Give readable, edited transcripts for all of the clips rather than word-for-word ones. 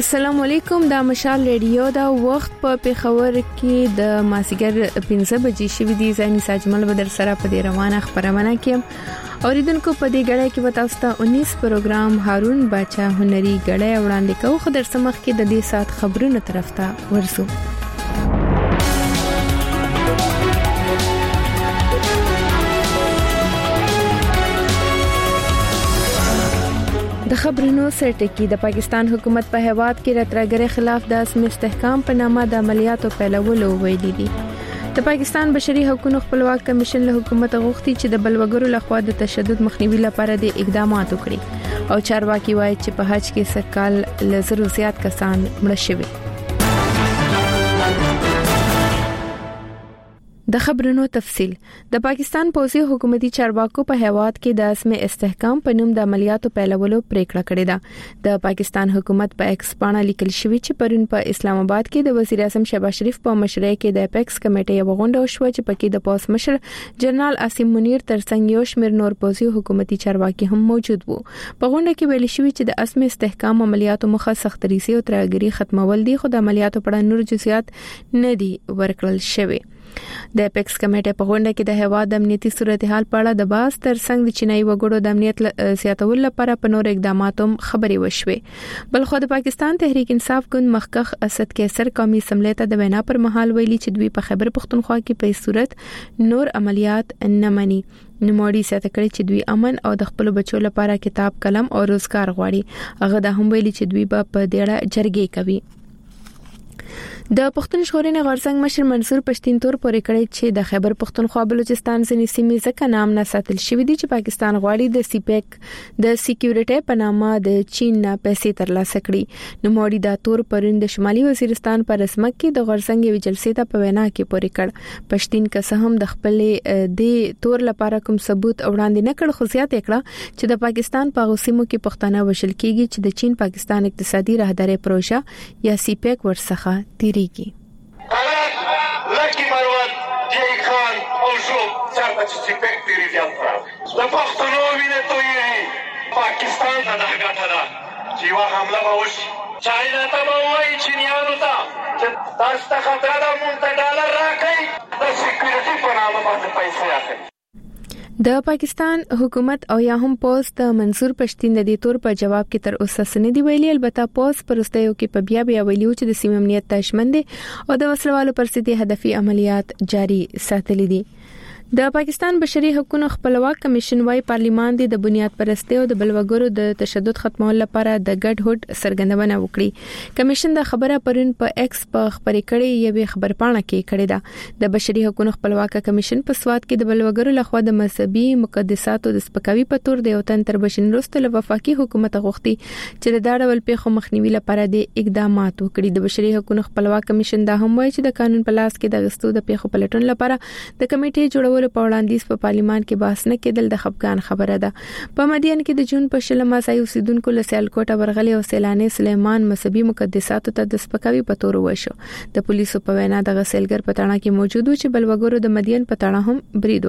السلام علیکم. دا مشال ریډیو دا وخت په پیښور کې د ماسیګر 5 بجې شوې دي. زاني ساجمل بدر سره په دې روانه خبرونه کې اوریدونکو په دې غړې کې وتاوستا 19 پروګرام هارون باچا هنري غړې وړاندې کوي. خو در سمخ کې د دې سات خبرونه طرف ته ورسو. د خبرونو سرټکی د پاکستان حکومت په هیواد کې راترګره خلاف د اسم استحکام په نامه د عملیاتو پیلولو ویلي دي. د پاکستان بشري حقوقو خپلواک کمیشن له حکومت غوښتي چې د بلوګرو لخوا د تشدد مخنیوي لپاره د اقدامات وکړي او چارواکي وایي چې په حج کې سرکال لزرو زیات کسان مړ شوي. د خبرونو تفصيل. د پاکستان پوځي حکومتي چارواکو په هیواد کې د اسم استحکام په نوم د عملیاتو پیلولو پریکړه کړې ده. د پاکستان حکومت په ایکس باندې لیکل شوی چې پرون په اسلام آباد کې د وزیر اعظم شهباز شریف په مشرۍ کې د اپیکس کمیټې یو غونډه وشوه چې پکې د پوس مشر جنرال عاصم منیر ترڅنګ یو شمېر نور پوځي حکومتي چارواکي هم موجود وو. په غونډه کې ویل شوی چې د اسم استحکام عملیاتو مخه سختريسي او ترګري ختمول دي، خو د عملیاتو په اړه نور جزئیات نه دي ورکړل شوی. د اپیکس کمیټې په غونډه کې د هواد د امنیتي صورتحال په اړه د باز ترڅنګ د چینایي وګړو د امنیت سیاتول لپاره په نور اقداماتو خبري وشوي. بل خو د پاکستان تحریک انصاف ګوند مخکخ اسد کیسر قومي اسمبلی ته د وینا پر مهال ویلي چې دوی په خیبر پختونخوا کې په صورت نور عملیات نه مني. نوموړي ساته کړی چې دوی امن او د خپل بچو لپاره کتاب قلم او روزګار غواړي. هغه د هم ویلي چې دوی په ډېره جرګې کوي. د پښتون ژغورنې غورځنګ مشر منصور پښتين تور پورې کړی چې د خیبر پختونخوا بلوچستان ځینې سیمې ځکه نام نه ساتل شوی دي چې پاکستان غواړي د سیپیک د سکیورټي په نامه د چین نه پیسې ترلاسه کړي. نو موړي دا تور پرون د شمالي وزیرستان پر رسمت کې د غورځنګ یو جلسې ته په وینا کې پورې کړ. پښتين که هم د خپل د تور لپاره کوم ثبوت وړاندې نه کړ، خو زیات کړه چې د پاکستان په غوسیمو کې پښتانه وشل کیږي چې د چین پاکستان اقتصادي راهداري پروژه یا سیپیک ورڅخه تیریږي. لکی مروت جی خان او شوب چرته چې سیپیک تیریږي د پښتنو وینې تویږي. پاکستان ته دا ګټه ده چې یوه حمله به وشي، چاینا ته به ووایي چینیانو ته چې تاسو ته خطره ده، مونږ ته ډالر راکړئ، د سکیورټي په نامه باندې پیسې اخلي. د پاکستان حکومت او یا هم پوز د منصور پښتين د دې تور په جواب کې تر اوسه سندې ویلي. البته پوز پرستیو کې په بیا ویلو چې د سیمه امنیت تشمن دي او د وسلوالو پر ضد هدفي عملیات جاري ساتلي دي. د پاکستان بشري حقوقو خپلواک کمیشن وايي پارلیمان د بنیاد پرستی او د بلوګرو د تشدد ختمولو لپاره د ګډ هوډ څرګندونه وکړي. کمیشن د خبره پرون په ایکس په خبري کړي یوه خبرپاڼه کې کړي ده. د بشري حقوقو خپلواک کمیشن په سواد کې د بلوګرو لخوا د مذهبي مقدساتو د سپکاوي په تور د یو تن تر بشنروست له وفاقي حکومت غوښتي چې د داړول پیښو مخنیوي لپاره د اقدامات وکړي. د بشري حقوقو خپلواک کمیشن دا هم وایي چې د قانون په لاس کې د غستو د پیښو پلټون لپاره د کمیټې جوړول په وړاندیز په پارلیمان کې بحث نه کېدل د خپګان خبره ده. په مدین کې د جون په شلمه ځای اوسیدونکو له سیالکوټه ورغلي او سیلاني سلیمان مذهبي مقدساتو ته د سپکاوي په تور وشو. د پولیسو په وینا د غسیلګر په تاڼه کې موجود و چې بلوګرو د مدین په تاڼه هم برید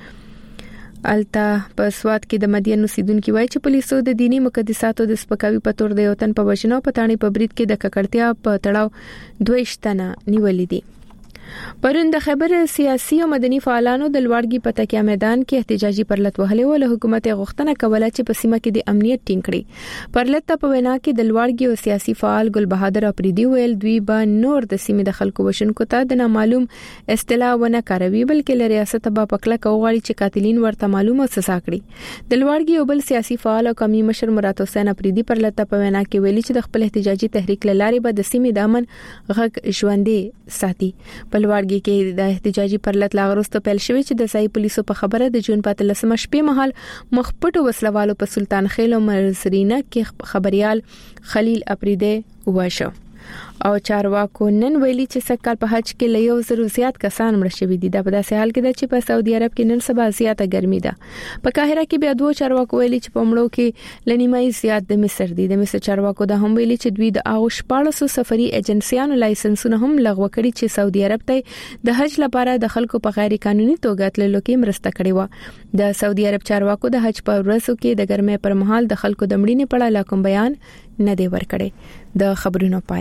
وکړ. التا په سواد کې د مدین اوسیدونکو وایي چې پولیسو د دینی مقدساتو د سپکاوي په تور د یو تن په وژنو په تاڼه په برید کې د ککړتیا په تړاو 2 تنه نیولې دي. پرون د خبر سیاسي او مدني فعالانو د لوړګي په تکیه میدان کې احتجاجي پرلط وهلې او له حکومت غوښتنه کوله چې په سیمه کې د امنیت ټینګ کړي. پرلط په وینا کې د لوړګي او سیاسي فعال ګل بهادر اپریدي ویل دوی به نور د سیمې د خلکو وشونکو ته د نامعلوم اصطلاح ونه کاروي، بلکې له ریاست به پکله کوغړي چې قاتلین ورته معلومه سزا کړي. د لوړګي او بل سیاسي فعال او قومي مشر مراد حسین اپریدي پرلط په وینا کې ویلي چې د خپل احتجاجي تحریک لارې به د سیمې د امن غږ ژوندې ساتي. په لوړګي کې د احتجاجي پرلط لاغروستو پیل شوی چې د ځای پولیسو په خبره د جون 14 شپې مهال مخپټو وسلوالو په سلطان خیل او مرزرینه کې خبريال خلیل اپریدي وشو. او چارواکو نن ویلي چې سکهال په حج کې له 1000 زیات کسان مړ شوي دي. دا په داسې حال کې ده چې په سعودي عرب کې نن سبا زیاته ګرمي ده. په قاهره کې بیا دوه چارواکو ویلي چې په مړو کې لنیمای زیات د مصر دي. د مصر چارواکو دا هم ویلي چې دوی د آغوش 1400 سفري ایجنسیانو لایسنسونه هم لغوه کړي چې سعودي عرب ته د حج لپاره د خلکو په غیر قانوني توګه تللو کې مرسته کړې و. د سعودي عرب چارواکو د حج په ورځو کې د ګرمۍ پر مهال د خلکو د مړینې په اړه کوم بیان نه دی ورکړي. د خبرونو پای.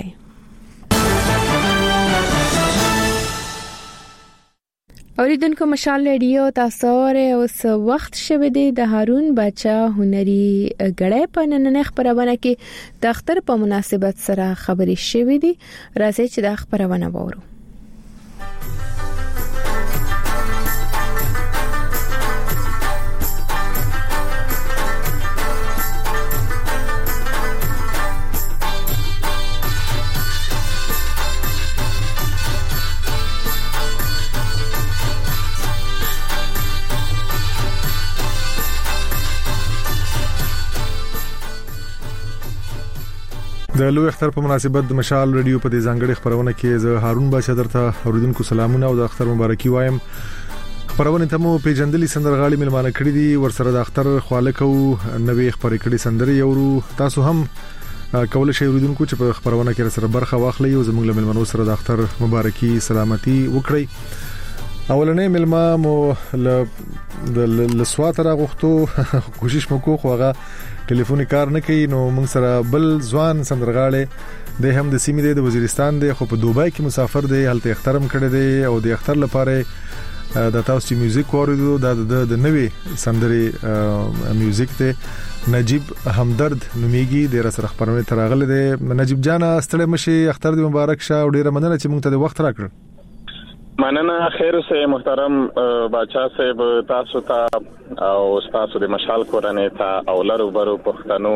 اوریدونکو مشال ریډیو تاسو اوس وخت شوه د هارون بچا هنري غړې په نننې خبرونه کې د اختر په مناسبت سره خبرې شوې دي. راځي چې د خبرونه وورو. د لوی اختر په مناسبت د مشال ریډیو په دې ځانګړي خبرونه کې زه هارون بچا درته اوریدونکو سلامونه او د اختر مبارکي وایم. خبرونه ته مو پیجندلي سندرغاړي ملمانه کړی دي، ورسره د اختر خالقو نوې خبرې کړي سندري یورو. تاسو هم کول شئ اوریدونکو چې په خبرونه کې سره برخه واخلئ او زموږ له ملمنو سره د اختر مبارکي سلامتي وکړئ. اولنې ملما مو ل سوات راغختو کوشش وکړو خو هغه ټلیفوني کار نه کوي، نو موږ سره بل ځوان سندرغاړي د هم د سیمې د وزیرستان دی خو په دوبای کې مسافر دی، هلته اخترم کړی دی او د اختر لپاره د تاسو میوزیک اوریدو د نوې سندري میوزیک ته نجیب همدرد نومیږي د سره خبرونه تراغله دی. نجیب جان ستړي مشي، اختر دې مبارک شه او ډیره مننه چې موږ ته د وخت راکړ. مننه خیر اوسه محترم بچا صاحب، تاسو ته او تاسو د مشال کورنۍ ته او لرو برو پښتنو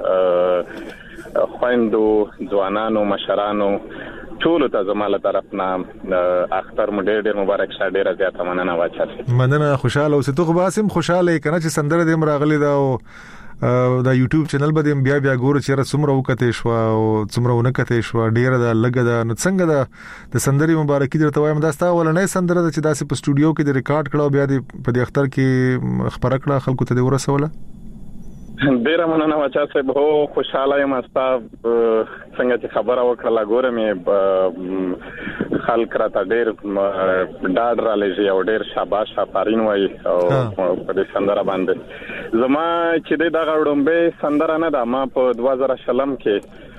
خويندو ځوانانو مشرانو ټول ته زماله طرفنا اختر مو ډېر مبارک شه. ډېر زیاته مننه بچا صاحب. مننه، خوشاله اوسه. ته باسم خوشاله کنه چې سندره دې مراغلي دا او دا یوټیوب چینل باندې بیا ګور چې را څومره وکته شو او څومره ونکته شو ډیره دا لګه دا نو څنګه دا د سندري مبارکي درته وایم. دا ستا ولنې سندره چې داسې په سټوډیو کې د ریکارډ کړو بیا د په اختر کې خبره کړه خلکو ته ورسوله. ډیره مننه بچا صاحب، هو خوشاله یم استا څنګه چې خبره وکړه ګوره مې خلک راته ډیر ډاډ را لږي او ډیر شاباش افرین وای او په دې سندره باندې زما چې دغه وړومبه سندره نه ده، ما په 2000 کې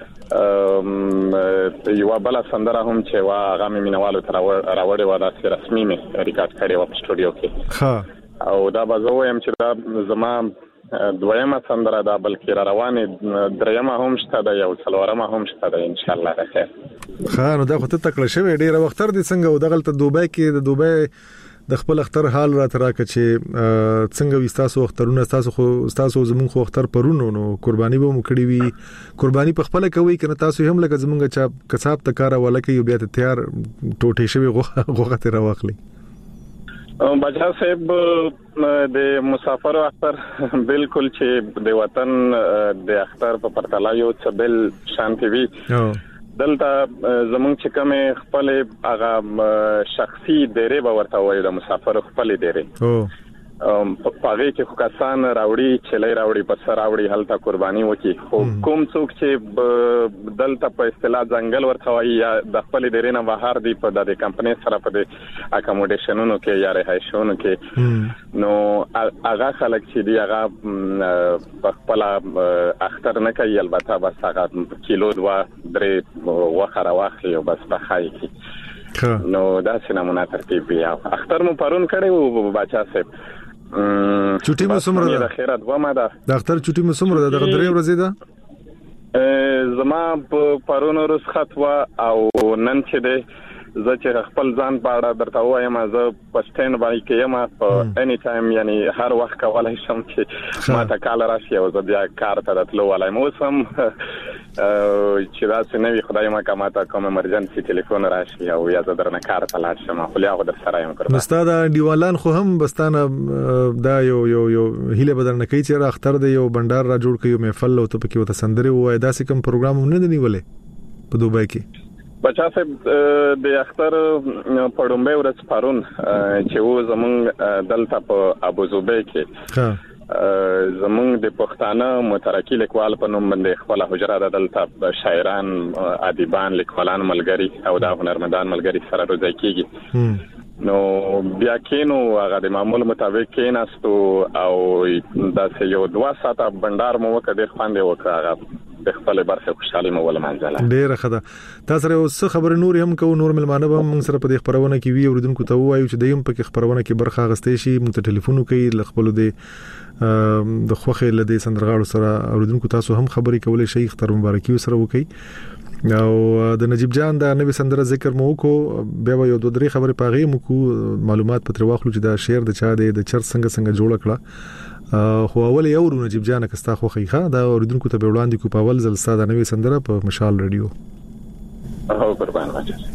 یو بل سندره هم چې وا هغه مې مینوالو تر راوړې و دا رسمي مې ریکارډ کړې و په سټوډیو کې او دا به زه وایم چې دا زما دویمه سندره ده، بلکې را روانه دریمه هم شته ده، یو څلورمه هم شته ده ان شاء الله. خیر نو دا خو ته تکړه شوی ډیره وخت تر دې څنګه او دغلت دوبای کې د دوبای د خپل اختر حال را تراکه چې څنګه وستاسو اخترونه تاسو زمون خو اختر پرونو نو قرباني به مو کړی وي، قرباني په خپل کوي کنه تاسو هم لکه زمونږ چا کساب تکاره ولکه یو بیا ته تیار ټوټه شوی غوغه ته راوخلی. بچا صاحب د مسافر اختر بالکل چې د وطن د اختر په پرتله یو څه بل شانتي وي. دلته زمونږ چې کومه خپل هغه شخصي ډېرې به ورته وایي د مسافر خپل ډېرې پاغه کې خو کسان راوړي چلې راوړي پس راوړي هلته قرباني وکي. خو کوم څوک چې دلته په اصطلاح ځنګل ورته وایي یا د خپل ډېرې نه بهر دی په د کمپنۍ سره په د اکاموډیشنونو کې یا رهایشونو کې نو هغه خلک چې دی هغه په خپل اختر نه کوي، البته بس هغه کیلو 2-3 وخره واخلي او بس بخای کی نو دا سینمونه ترتیب بیا اختر مو پرون کړي وو بچا صاحب. چټي مو سمره ده خیرات و ما ده د اختر چټي مو سمره ده دغه درې ورځې ده زما پرون رخصت و او نن چې ده زه چې خپل ځان په اړه درته وایم زه په سټینډ باندې کېم په اني ټایم یعنی هر وخت کولای شم چې ما ته کال راشي او زه بیا کار ته راتلو ولایم اوسم چې دا څنګه خدای ما کماته کوم ایمرجنسي ټلیفون راشي او یا زه درنه کار ته لاړ شم خو لا غو در سره یم کړم. استاد دیوالان خو هم بستانه دا یو هیله بدرنه کوي چې اختر دی یو بندر را جوړ کړي محفل او ته پکې وته سندري وای داسې کوم پروګرام نه دی نیولې په دوبای کې. بچا صاحب د اختر پړومبه ورځ پرون چې و زمونږ دلته په ابوظبي کې زمونږ د پښتانه مترقي لیکوال په نوم باندې خپل حجره دلته شاعران ادیبان لیکوالان ملګری او د هنرمندان ملګری سره روزای کیږي. نو بیا کینو هغه د معمول مطابق کیناستو او دا یو 2 ساعته بندر مو وکړ ډېر خواندې وکړه د خپل برخه خوشحالي مو ولمنځله. ډیره ښه ده. تاسو سره اوس خبر نور هم کو نور ملمانه به موږ سره په دې خبرونه کې وی اوریدونکو ته وایو چې دیم په خبرونه کې برخه غستې شي موږ ته ټلیفون کوي خپل د خوخه لدې سندرغاړو سره اوریدونکو تاسو هم خبرې کولای شئ اختر مبارکي سره وکي او د نجیب جان د نوې سندره ذکر مو کو بیا یو دوه درې خبرې پاغي مو کو معلومات پتر واخلو چې دا شعر د چا د چر څنګه جوړ کړه خو اول یو نجیب جان کستا خوخه ښه دا اوریدونکو ته وړاندې کو په اول ځل ساده نوې سندره په مشال رادیو. او قربان واچي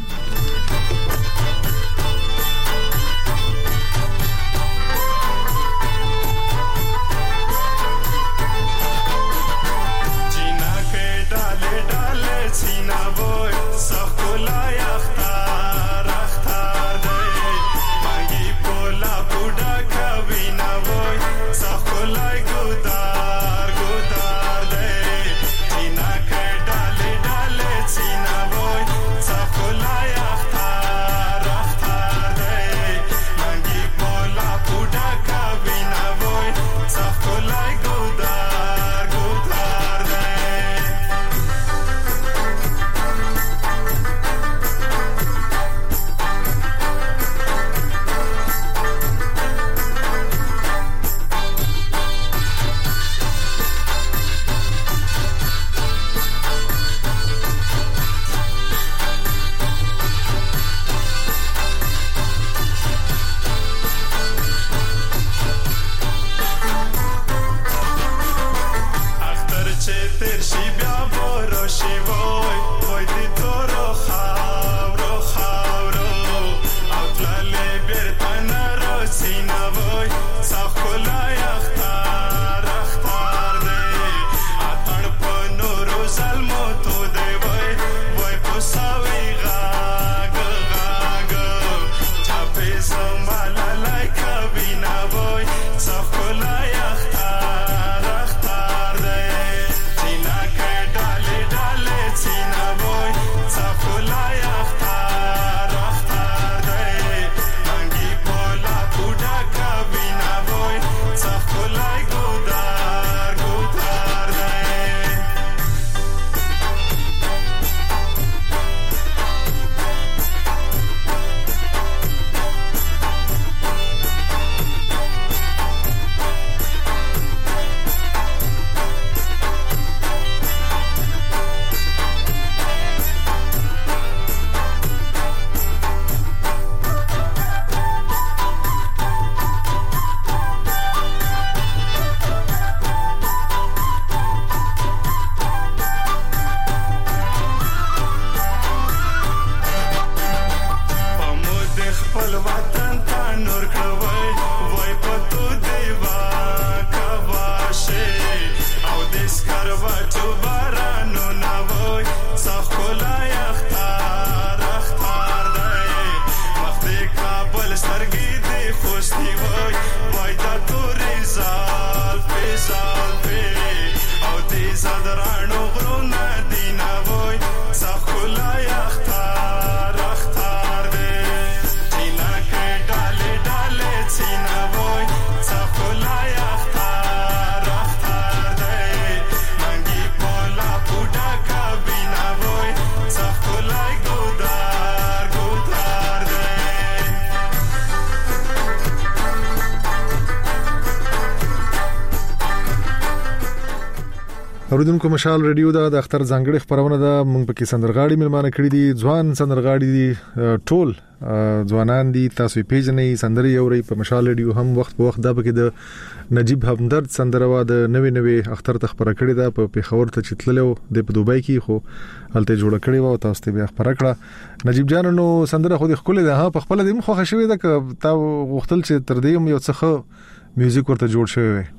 اوریدونکو مشال رادیو دا د اختر ځانګړي خبرونه ده موږ پکې سندرغاړي ملمانه کړی دي ځوان سندرغاړي دي ټول ځوانان دي تاسو پیژنې سندري اوري په مشال رادیو هم وخت په وخت دا پکې د نجیب همدرد سندره وا د نوې اختر ته خبره کړی ده په پیښور ته چتللو د په دوبۍ کې خو هلته جوړ کړی و تاسو ته بیا خبره کړه نجیب جان نو سندره خو د خپل ده ها په خپل د مخه شوی ده ک تا وختل چې تر دې یو څه میوزیک ورته جوړ شوی وي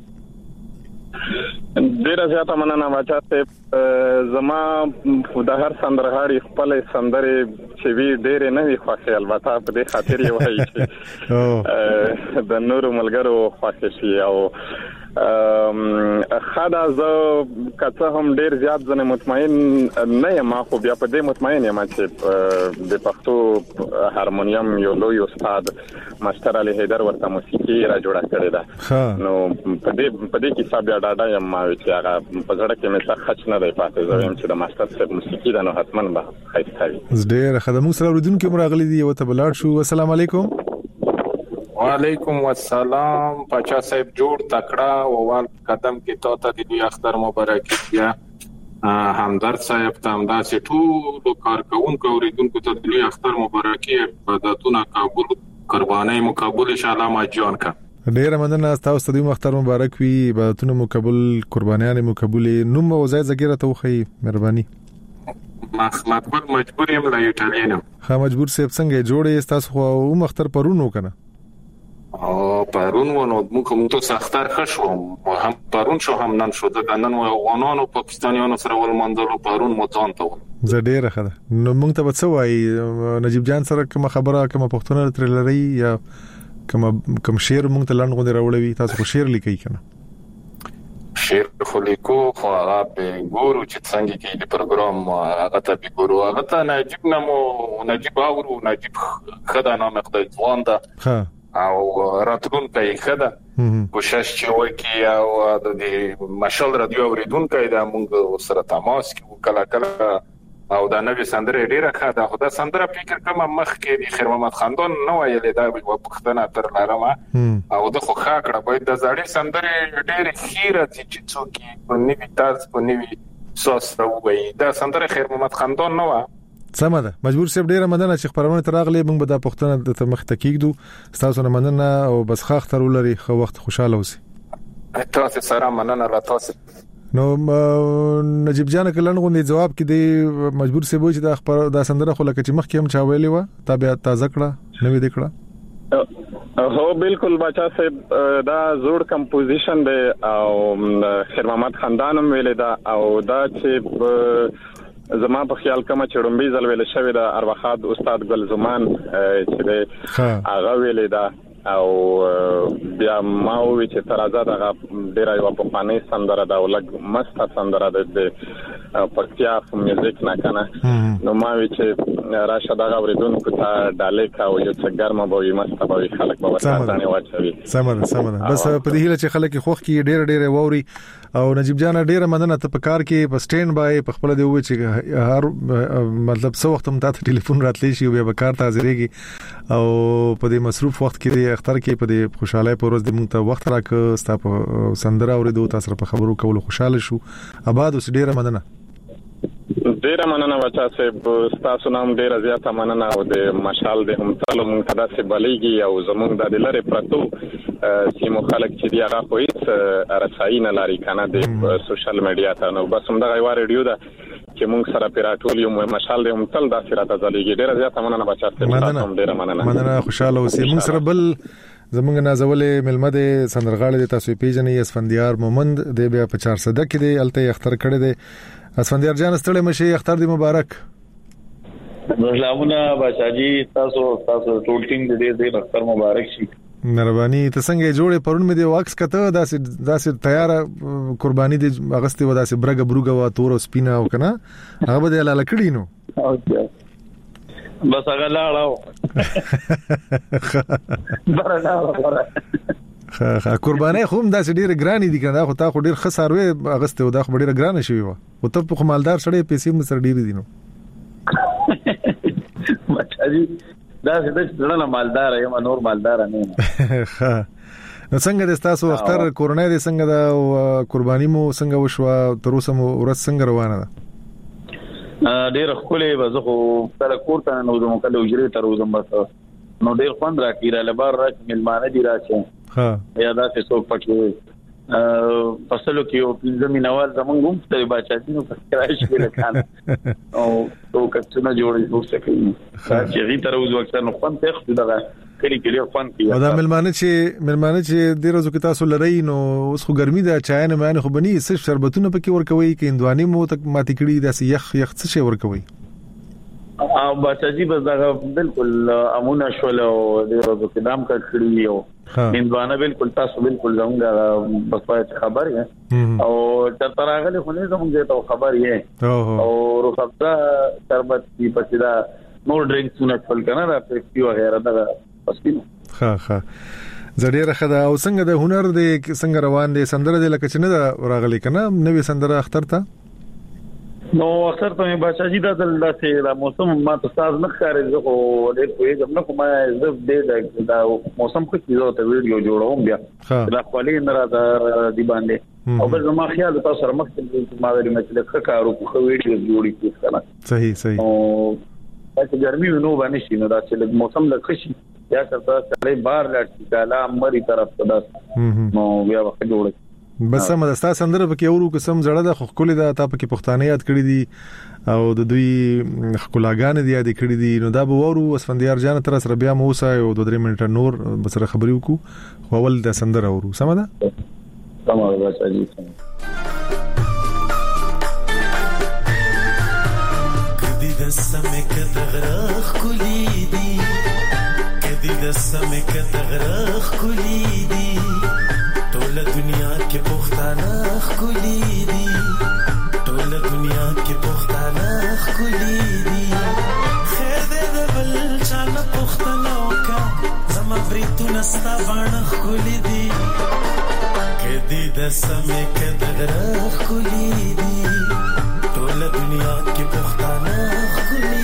ډیره زیاته مننه باچا ته زما د هر سندرغاړي خپل سندره چې وی ډیره نه وي خو البته په دې خاطر یو هي چې د نورو ملګرو خوښ شي او خدا زه کڅه هم ډیر زیات ځنه مطمئن نه یم خو بیا په دې مطمئن یم چې د پښتو هارمونیم یو لوی استاد ماستر علي حیدر ورته موسیقي را جوړه کړې ده نو په دې کې صاحب ډاډه یم چې هغه په ځړه کې مې څه خچ نه دی پاتې زه یم چې د ماستر صاحب موسیقي ده نو حتماً به خیسته ډیر خدمت سره ورودونکو مراغلي دی او ته بلاړ شو السلام علیکم وعلیکم السلام پاچا صاحب جوړ تکړه اووال قدم کې تو ته د اختر مبارکي بیا همدرد صاحب ته همداسې ټول کارکونکو اوریدونکو ته د اختر مبارکي عبادتونه قبول قرباني مقبول ان شاء الله ما جان کا ډیر مننه تاسو ته د اختر مبارک وي عبادتونه مقبول قربانيان مقبول نوم او ځای زګیره ته وخی مهرباني مجبور یم لا ایټالینو ها مجبور سیب څنګه جوړې تاسو خو مختر پرونو کنه پرون ونو موږ ته سختار خشو هم پرون شو هم نن شو د نن افغانانو پاکستانیانو سره ول منځلو پرون متان ته زه ډیره خده نو موږ ته څه وای نجیب جان سره کوم خبره کوم پښتون تر لري یا کوم شعر موږ ته لاندې غوډه راوړوي تاسو خو شعر لیکي کنه شعر خو لیکو خو هغه به ګورو چې څنګه کې د پروګرام هغه ته به ګورو هغه ته نجیب نمو نجیب اورو نجیب خدای نامه خدای ځوان ده او راتلون کوي خدا کوشش چې وکي او د مشال رادیو اوریدونکو دا موږ سره تماس کې کله کله او دا نوې سندره ډیره ښه ده خو دا سندره فکر کوم مخ کې د خیر محمد خاندان نو ویلې دا یو پښتنه تر لارمه او د خو ښه کړه باید د زړې سندره ډیره خیره چې څوک په نوې طرز په نوې ساس راوي دا سندره خیر محمد خاندان نو سمه ده مجبور سیب ډیره مننه چې خبرونه تراغلي موږ به د پښتنه د مخ تکیږو تاسو نه مننه او بس ښه اختر ولري خو وخت خوشاله اوسئ تاسو سره مننه را تاسو نو نجیب جان کلن غوندي جواب کې دی مجبور سیب چې د خبر د سندره خو لکه چې مخ کې هم چا ویلی و تابع تازه کړه نوې دکړه هو بالکل بچا صاحب دا زوړ کمپوزیشن دی او خیر محمد خاندانم ویل دا او دا چې زما په خیال کوم چې رومبي ځل ویل شوی دا ارواخاد استاد ګل زمان چې هغه ویل دا او بیا ما وی چې تر آزاد هغه ډیر یو په پانی سندره دا ولګ مست سندره د پکتیا په میوزیک نه کنه نو ما وی چې راشد هغه اوریدونکو ته ډالې کا او یو څه ګرمه بوي مست بوي خلک به ورته واچوي سمه بس په دې هیله چې خلک خوخ کې ډیر ووري او نجیب جان ډیره مننه ته په کار کې په سټینډ بای په خپل دی و چې هر مطلب څو وخت هم تاسو ټلیفون راتلی شي او به کار ته حاضرېږي او په دې مصروف وخت کې اختر کې په دې خوشاله پروز د مونږ ته وخت راکړ ستاسو سندره اوریدو تاسو په خبرو کولو خوشاله شو آباد اوس ډیره مننه ډیره مننه بچا صاحب تاسو نام ډیره زیاته مننه او د مشال د هم تعلق مونږ ته داسې بلېږي او زمونږ د لری پرتو سیمو خلک چې دی هغه خو هیڅ رسایي نه لري کنه د سوشل میډیا ته نو بس هم دا غوړ ریډیو ده چې مونږ سره پیراټول یو مشال د هم تل داسې راته ځلېږي ډیره زیاته مننه بچا صاحب ډیره مننه خوشاله اوسئ مونږ سره بل زمونږ نازولې ملمه د سندرغاړي د تاسو پیژنې اسفندیار مومند د بیا په 400 کې دی الته اختر کړی دی اسفندیار جان ستړي مشي اختر دی مبارک سلامونه بچاجي تاسو ټول ټیم دې اختر مبارک شي مهرباني ته څنګه جوړې پرون مې دی واکس کته داسې تیار قرباني دي اغستې و داسې برګه بروګه وا تور سپینا او کنه هغه به لاله کړی نو بس هغه لاړو قرباني خو داسې ډیره ګرانی دي کنه خو تا خو ډیر خساروي اغسته و دا خو ډیره ګرانه شوی و او ته په مالدار سړی پیسې مې سره ډیر دي نو بچاجي دا څه نه مالدار یم نور مالدار نه نو څنګه د تاسو اختر کورونه دي څنګه دا قرباني مو څنګه وشو تر اوسه مو ورځ څنګه روانه ده ډیر خولې به زه خو کله کوړه نو زموږ کله وجري تر وزم بس نو ډیر خوند راکې را لبار را ملمانه دي راځي ها یا دا څه څوک پکې فصلو کې او زمينوال زمونږ هم ته بچا دي نو پکې راشي لکان او تو کڅونه جوړې وو سکه چې غي تر وځو اکثر نو خوند ته خو دا کلی کلی خوند کې دا ملمانه چې د ورځو کې تاسو لري نو اوس خو ګرمي ده چای نه معنی خو بني صرف شربتونه پکې ورکوي کې اندواني مو تک ماتې کړي داسې یخ څه شي ورکوي او بچی بس دا بالکل امونه شول او د قدم کړی یو نیمګانه بالکل تاسو بالکل زموږه بس پای خبر یې او تر هغه خو نه زموږه ته خبر یې او رخصت شربت کی پچدا نور ډرینکس نه خپل کنه دا پیپسي وغیرہ دا بس ها زړه خدا او څنګه د هنر د څنګه روان دي سندره د لکه چې نه راغلي کنه نوې سندره اختر ته نو اکثر ته بچی دا د موسم ما ته تاسو نه ښکارې زه خو ډېر کوم نه کومه زه دې دا موسم خو کیږي ته ویډیو جوړوم بیا دا خپلې نه را دی باندې او بل ما خیال تاسو سره مخکې ما ویل چې کارو خو ویډیو جوړی کیږي صحیح او چې ګرمي نو باندې شي نو دا چې موسم د خشي یا تاسو سره بار لاړ کاله امري طرف ته دا نو بیا وخت جوړ بس سم د تاسو سندره پکې اورو قسم زړه د خو کولې دا تا پکې پښتانه یاد کړی دي او د دوی خپلګان دي یاد کړی دي نو دا به ورو اسفندیار جان تر سره بیا موسی او 2-3 منټه نور بسره خبرې وکړو خو اول د سندره اورو سم ده تمام راځي کدی د سمې کتغرخ کلی دی کدی د سمې کتغرخ کلی دی ټول دنیا کې پښتانه خولي دي ټول دنیا کې پښتانه خولي دي خیر دې د بل چا نه پښتنه وکا زما بریتو نستا باندې خولي دي کدی د سمې کدغره خولي دي ټول دنیا کې پښتانه خولي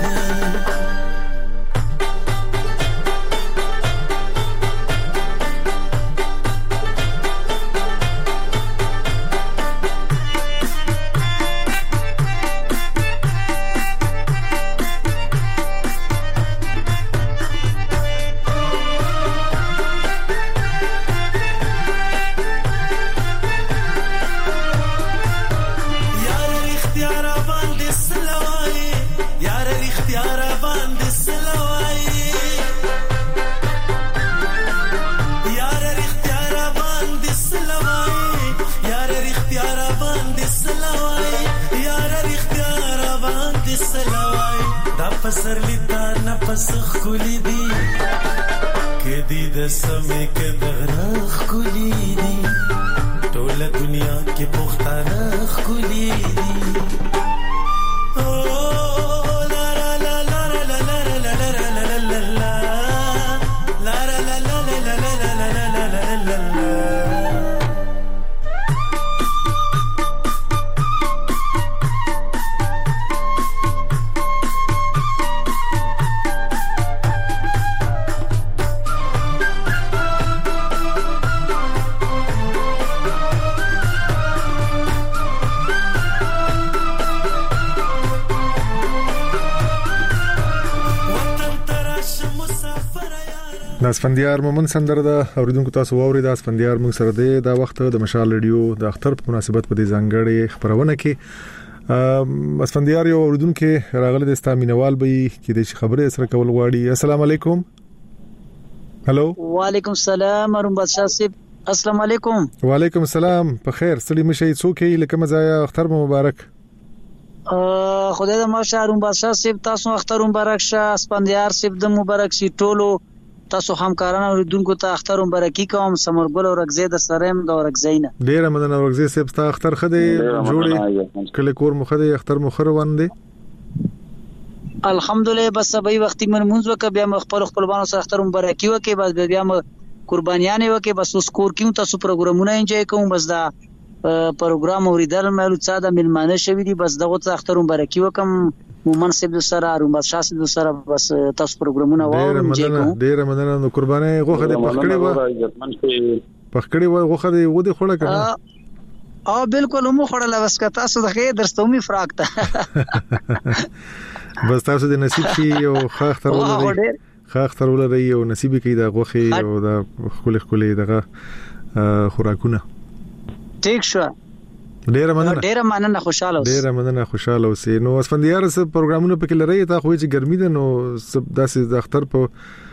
پسر لیدا نفس خلی دی کدی د سمې کدغره خلی دی ټول دنیا کې پښتانه خلی دی د اسفندیار مومن سندره د اوریدونکو تاسو ووري د اسفندیار موږ سره د وخت د مشال ریډیو د اختر په مناسبت په دې ځانګړي خبرونه کې اسفندیار یو اوریدونکو راغله د استامینوال به کې د خبرې سره کول غواړي. السلام علیکم. هالو. وعلیکم السلام ارم بادشاہ صاحب. السلام علیکم. وعلیکم السلام. په خیر سړي مشي څوک لکه مزایا اختر مبارک. خدای دې ماشه ارم بادشاہ صاحب تاسو اختر مبارک شه. اسفندیار صاحب د مبارک شي ټولو تاسو همکارانو اوریدونکو ته اختر مبارکي کوم. سمرګل او رغزه د سرم د رغزینه ډیره مننه. رغزه صاحب تا اختر خدي جوړي کله کور مخدي اختر مخر وندي الحمدلله. بس به وختي من منځ وک بیا خپل خپلوانو سره اختر مبارکي وکي بس بیا قربانيانه وکي بس اوس کور کیو تاسو پروګرامونه انجوای کوم. بس دا پروګرام اوریدل مې لڅاده ملمانه شوی دي. بس دغه اختر مبارکي وکم مومن صاحب سره اروم بادشاہ صاحب سره بس تاسو پروګرامونه واورم چې ډیره مننه. نو قربانه غوخه دې پخکړې و غوخه دې ودی خوړه کنه بالکل مو خوړل بس که تاسو د خیر درستومي فراق ته بس تاسو د نصیب شي او خاختر ولري او نصیب کې د غوخه او د خولي دغه خوراکونه ټیک شو. ډیره مننه خوشاله اوسئ. نو اسفندیار سره پروګرامونه پکې لري ته خو چې ګرمي ده نو داسې د اختر په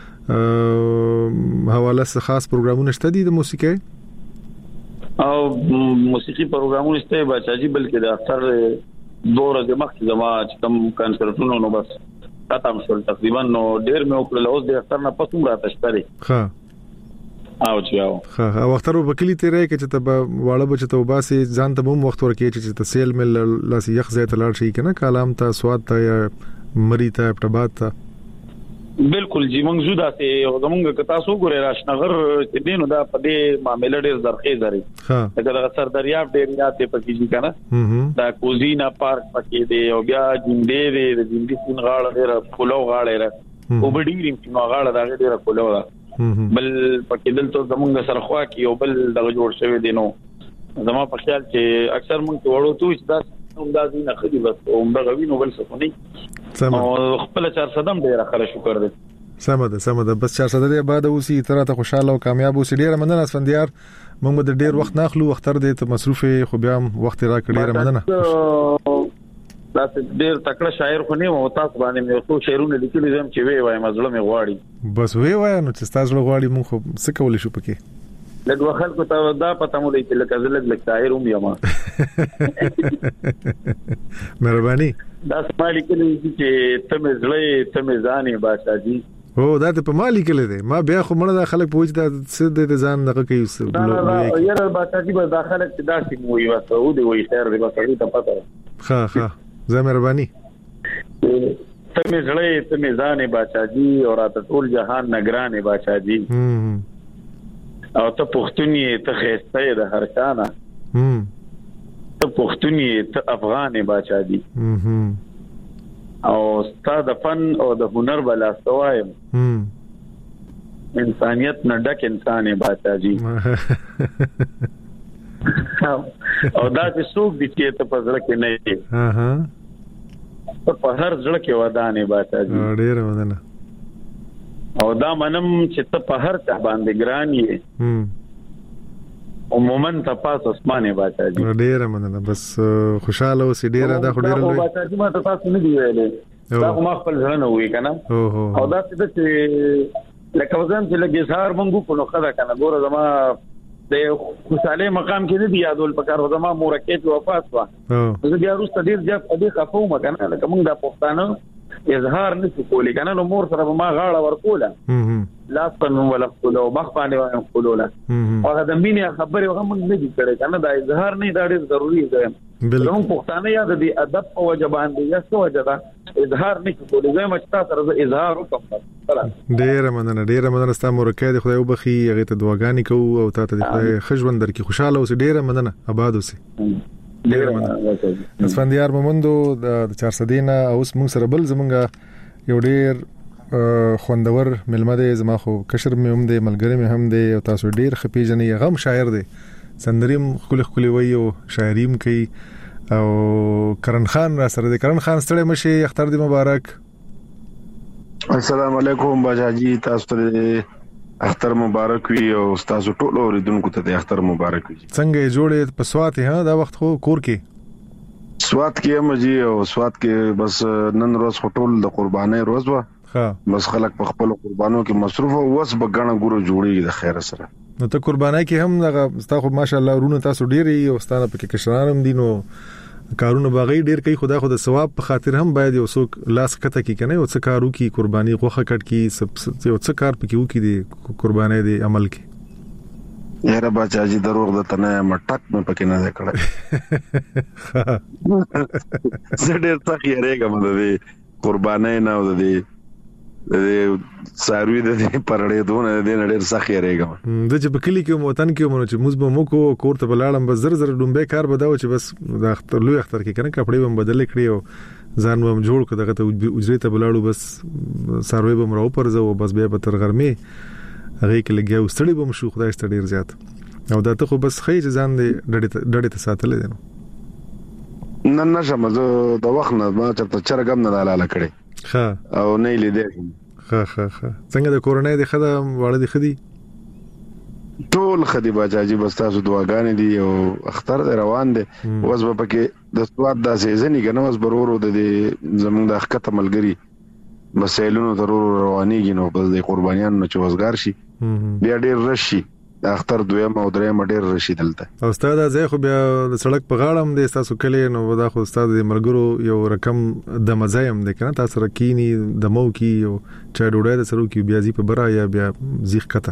حواله سره خاص پروګرامونه شته دي د موسیقي او موسیقي پروګرامونه شته بچاجي بلکې د اختر دوره د مخکې زما چې کوم کنسرټونو نو بس ختم شول تقریبا نو ډیر مې وکړل اوس د اختر نه پسوم راته شتري ها او چاو ها وخت ورو بکلی تیرې کې چې ته واړه بچ ته وباسي ځان ته هم وخت ورکې چې ته سیل مل لاس یخ زیت لاړ شي کنه کلام ته سواد ته یا مری ته پټبات ته بالکل جی موږ زودا ته زمونږ کتا سو ګورې راشنغر چې دینو دا په دې معاملې ډېر زرخې زري ها دا سر دریاب ډېر یاته پکې دي کنه دا کوزینا پارک پکې دی او بیا جندې دی د جندې سین غاړه ډېر فولو غاړه را او بډیریم چې نو غاړه دا ډېر فولو را بل پکې دلته زمونږ سرخوا کې یو بل دغه جوړ شوی دی نو زما په خیال چې اکثر موږ وړو تو چې دا اندازې نه خدي بس عمره غوینو بل څه نه او خپل 400 ډیر خره شکر دې سمه ده بس 400 دی بعد اوسې تر ته خوشاله او کامیاب اوسې ډیر مننه اسفندیار موږ د ډیر وخت ناخلو وختر دې ته مصروف خو بیا وخت را کړی ډیر مننه دا ډیر تکړه شاعر خو نه و تاسو باندې مې څو شعرونه لیکلي زم چې وی وای مزله مې غواړي بس وی وای نو چې تاسو غواړي مونږ خو څه کولای شو پکې لږ وخت کو ته دا پته مو لې چې لکه زلګ لک شاعر هم یم مهرباني دا سمالي کلی چې ته مې زړې ته مې ځانې بادشاہ جی او دا ته په مالي کلی دی ما بیا خو مړه د خلک پوښتنه دا څه د ځان دغه کوي یاره بادشاہ جی به داخله کې داسې موي واسه او دی وي خیر دی بس هغه ته پته ها زه مهرباني ته مې زړې ته مې ځانې بادشاہ جی او راته ټول جهان نگرانې بادشاہ جی او ته پښتوني ته خسته د هر چانه ته پښتوني ته افغانې بادشاہ جی او ستاسو د فن او د هنر بلا سوایم انسانيت نه ډک انسان بادشاہ جی او دا چې څوک دي چې ته په ځړ کې نه یې په هر ځړ کې ودانې بادشاہ جی ډېر ودانه او دا منم چې ته په هر څه باندې ګران یې عموما تاسو اسمانه بادشاہ جی ډېر مننه بس خوشاله اوسې ډېر دا خو ډېر لوي بادشاہ جی ما تاسو نه دی ویلې دا ما خپل ځان نه وی کنه او دا چې لکه وزن چې لګي سار مونږ کو نو خدا کنه ګوره زما د خوشاله مقام کې نه دی یادول پکار زما مورکه وفات وا زه بیا روسته ډېر ځاب دې خفو مکنه لکه مونږ د پښتانه اظهار نشو کولی کنه نو مور سره ما غاړه ورکوله لاس په ولا خپلو مخ باندې خپلوله او دا مینه خبره هم نه دي کړې کنه دا اظهار نه دا ډېر ضروری دی بالکل پښتانه یاد دي ادب او وجبان دي یا څه وجدا اظهار نه کولی زه مچتا سره اظهار وکم ډېر مننه ستاسو مرکه دی خدای وبخي هغه ته دعاګانې کوو او تاسو د خجوند درکې خوشاله اوسئ ډېر مننه آباد اوسئ ډېر مننه اسفندیار مومندو د 400 نه اوس موږ سره بل زمونږ یو ډېر خوندور ملمه دی زما خو کشر مې هم دی ملګری مې هم دی او تاسو ډېر خپېژنې غم شاعر دی سندریم خولي وی او شاعریم کوي او کرن خان را سره دی کرن خان ستړي مشي اختر دی مبارک السلام علیکم باجاجي تاسو ته اختر مبارک وي او تاسو ټول اوریدونکو ته اختر مبارک وي څنګه جوړې په سوات ها دا وخت خو کور کې سوات کې مجي او سوات کې بس نن روز ټول د قربانۍ روز وا بس خلک په خپل قربانو کې مصروف او وس بغاڼه ګورو جوړي د خیر سره نو ته قربانای کې هم دغه تاسو ماشاءالله ورونه تاسو ډیری او ستانه پکې کشرانم دي نو کارونه باغی ډیر کوي خدا خو د ثواب په خاطر هم باید یو څوک لاس کته کې کنه او څه کارو کې قرباني غوخه کټ کې سب یو څه کار پکې وکي دي قربانای دي عمل کې یاره بچاجي دروغ د تنه مټک مې پکې نه کړه زه ډیر څه یریګم د قربانای نه او د ساروی د پرړې دونه د نړۍ سخی رېګم د چې په کلی کې موتن کې مونږ چې موږ به مو کو کور ته بلاړم بس زر ډومبه کار بداو چې بس د اختر لوی اختر کې کنه کپڑے هم بدل کړی او ځان هم جوړ کړ دغه ته اجرې ته بلاړو بس ساروی به مرو پر زو بس بیا به تر غرمه هغه کې لګیاو ستړي به مشو خدای ستړي ډیر زیات او دا ته خو بس خې ځان دې ډډې ته ساتل دي نن نشم زه د وخت نه ما چرته چرګم نه لاله کړی او نه لیدې څنګه د کورونای د خدای واړه دي خدي ټول خدي باجاجي بس تاسو دعاګانې دي او اختر روان دي اوس به پکې د سواد د سیزنی کنه اوس برورو د زمونږ د حقیقت ملګری مسایلونو ضرور روانيږي نو بس د قربانیان نو چوزګار شي بیا ډیر رشي د اختر دویم او دریم ډیر رشیدلته. او استاد زه خو بیا د سړک په غاړه هم د تاسو کلی نو دا خو استاد د مرګرو یو رقم د مزایم د کنه تاسو رکینی د مو کی او چا ډوډۍ د سرو کی بیا زی په برا یا بیا زیخ کته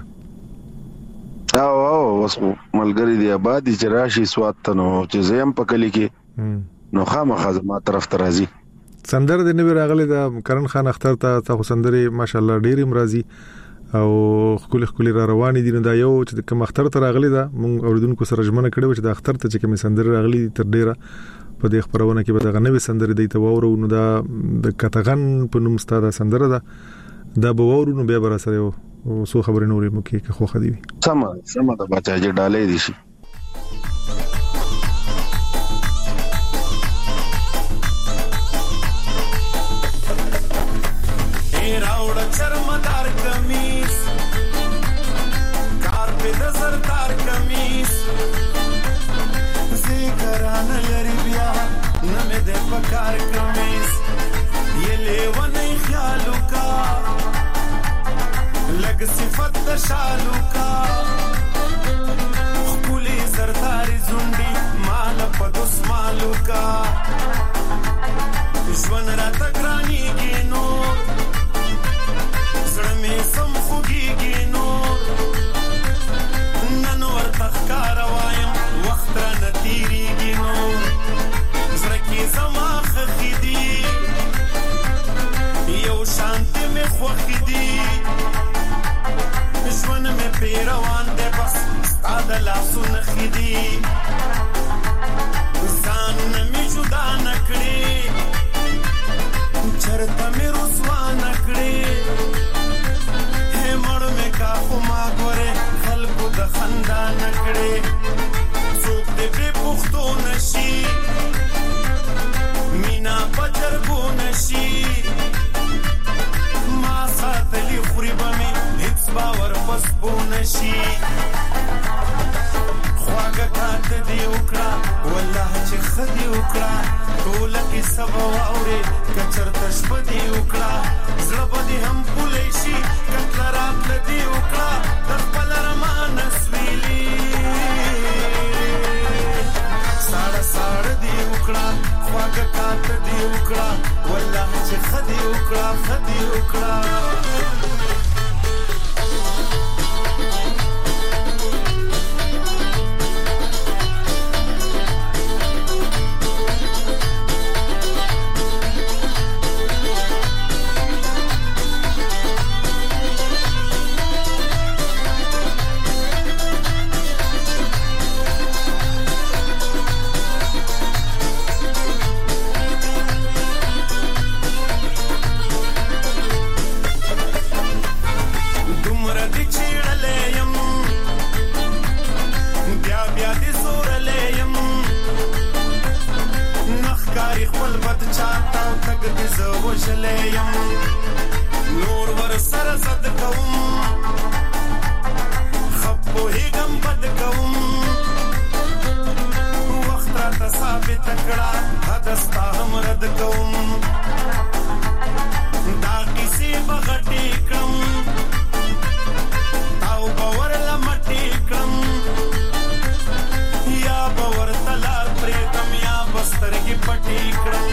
او وسو ملګری دی آبادی چې راشي سوات ته نو چې زم په کلی کې نو خامخا ما طرف ته راځي. سندر د نوی راغلی د کرن خان اختر ته تاسو سندري ماشاءالله ډیر مرضی او خولي را رواني دي نو دا یو چې کوم اختر ته راغلی دا مونږ اوریدونکو سره ژمنه کړو چې د اختر ته چې کوم سندر راغلی تر ډیره په دې خبرونه کې به دا نوې سندر دی ته وورو نو دا د کتغن په نوم ستاده سندر دا به وورو نو بیا بر سره او سو خبرې نورې مو کې خو خدي سم دا بچا چې ډالې دي شي. پکار کمیس یہ لیونی خیالو کا لگ صفت د شالو کا خپلی زرداری زنڈی مال پدوس مالو کا ژوند را تگرانی کی نور زړه سم خوږی کی نور نن ور تخکار وایم وخت را نتیری کی نور زرکی زما خخیدی یو شانتی می خوخیدی ژوند می پیروان دی بس ستا د لاسو نخیدی ځان می جدا نکړی چرته می رسوا نکړی مړ می کا خو ما ګوره خلکو د خندا نکړی څوک دې په پښتو نشي مینا پچرګو نشي ما ساتلی خوريبه می هیڅ باور پس پو نشي خواږه کات دی وکړه والله چې خدي وکړه ټول کې سبا واوري کچرته شپه دی وکړه زړه به هم پولې شي کله رات دی وکړه د خپل رمان سویلی ساړه دی وکړه خواږه کات دی وکړه والله چې خدي وکړه نور ور سر زد کوم خپو هیګم بد کوم وخت را ثابت کړه حدستا هم رد کوم دا کیسه بغټی کړم او باور لمټی کړم یا باور تلال پریتم یا بسترګي پټی کړم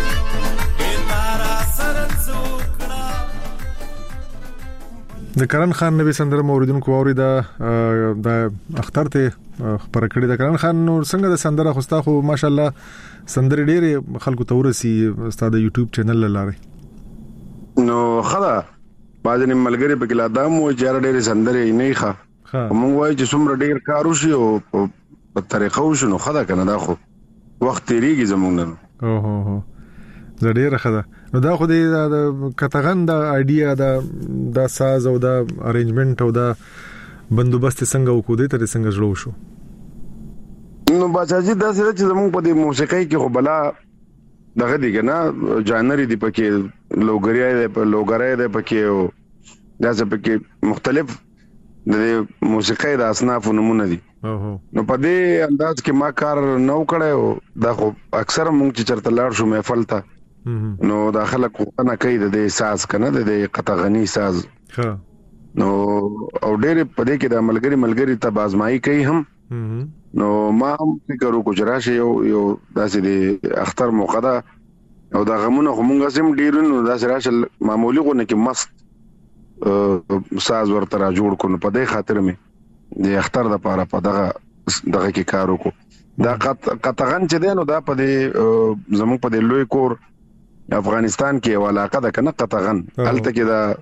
د کرن خان نبی سندره موریدونکو اوري دا اختر ته خبر کړی د کرن خان نور څنګه د سندره خوستا خو ماشاءالله سندره ډېر خلکو تورسي استاد یوټیوب چینل لاره نو خدا باندې ملګری په کلا دام او چار ډېر سندره نه ښه موږ وایو چې څومره ډېر کارو شي او په طریقو شنو خدا کنه دا خو وخت تیریږي زمونږ نه اوه زړه خدا نو دا خو د کتغن د ایډیا د ساز او د ارینجمنت او د بندوبست څنګه وکړې ته څنګه جوړ شو نو بچاجي دا چې زموږ په دې موسیقۍ کې خو بلا دغه دی کنه جانری دی پکې لوګرای دی پکې او دا څه پکې مختلف د موسیقۍ د اصناف نمونه دي نو په دې انداز کې ما کار نو کړو دا خو اکثر مونږ چې چرته لاړ شو محفل ته نو داخله کو نه کوي د ساز کنه د قطغنی ساز نو او ډېر په دې کې د ملګری ته بازمایي کوي هم نو ما هم فکر وکړ چې راشي یو داسې د اختر موقع ده او دا غمونه همغه سم ډېر نو داسې راشه معمولی غو نه کې مست ساز ورته را جوړ کړو په دې خاطر مې د اختر د لپاره په دغه کې کار وکړو دا قطغن چې دی نو دا په دې زموږ په دې لوی کور افغانستان کې یو علاقه ده کنه قطغن هلته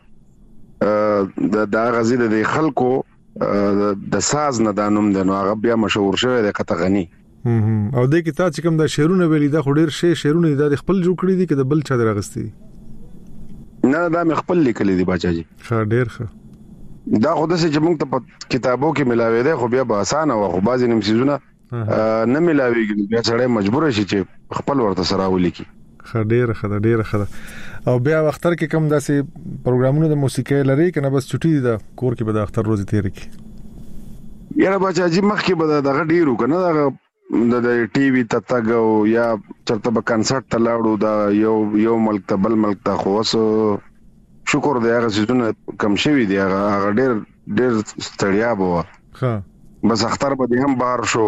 کې دا غزي د خلکو د ساز نه دانوم د نو هغه بیا مشهور شوی د قطغنی او د کې تاسو کوم د شعرونه ویلي دا خډیر شعرونه د خپل جوړ کړی دي کې د بل چا درغستي نه دا مې خپل لیکلي دي باچاجي ډیر ښه دا خود سه چې موږ ته په کتابو کې ملاوي ده خو بیا به اسانه و خو بعضی نیم سيزونه نه ملاويږي بیا سړی مجبور شي چې خپل ورته سره ولیکي ډیر ښه او بیا اختر کې کوم داسې پروګرامونه د موسیقي لري کنه بس چټي ده کور کې به د اختر ورځ تیر کی یاره بچاجي مخکې به دغه ډیرو کنه د ټي وي تتګو یا چرته به کنسرت ته لاړو دا یو ملک ته بل ملک ته خو شکر دی هغه سيزونه کم شوی دی هغه ډیر ستړیا بو ها بس اختر به هم بهر شو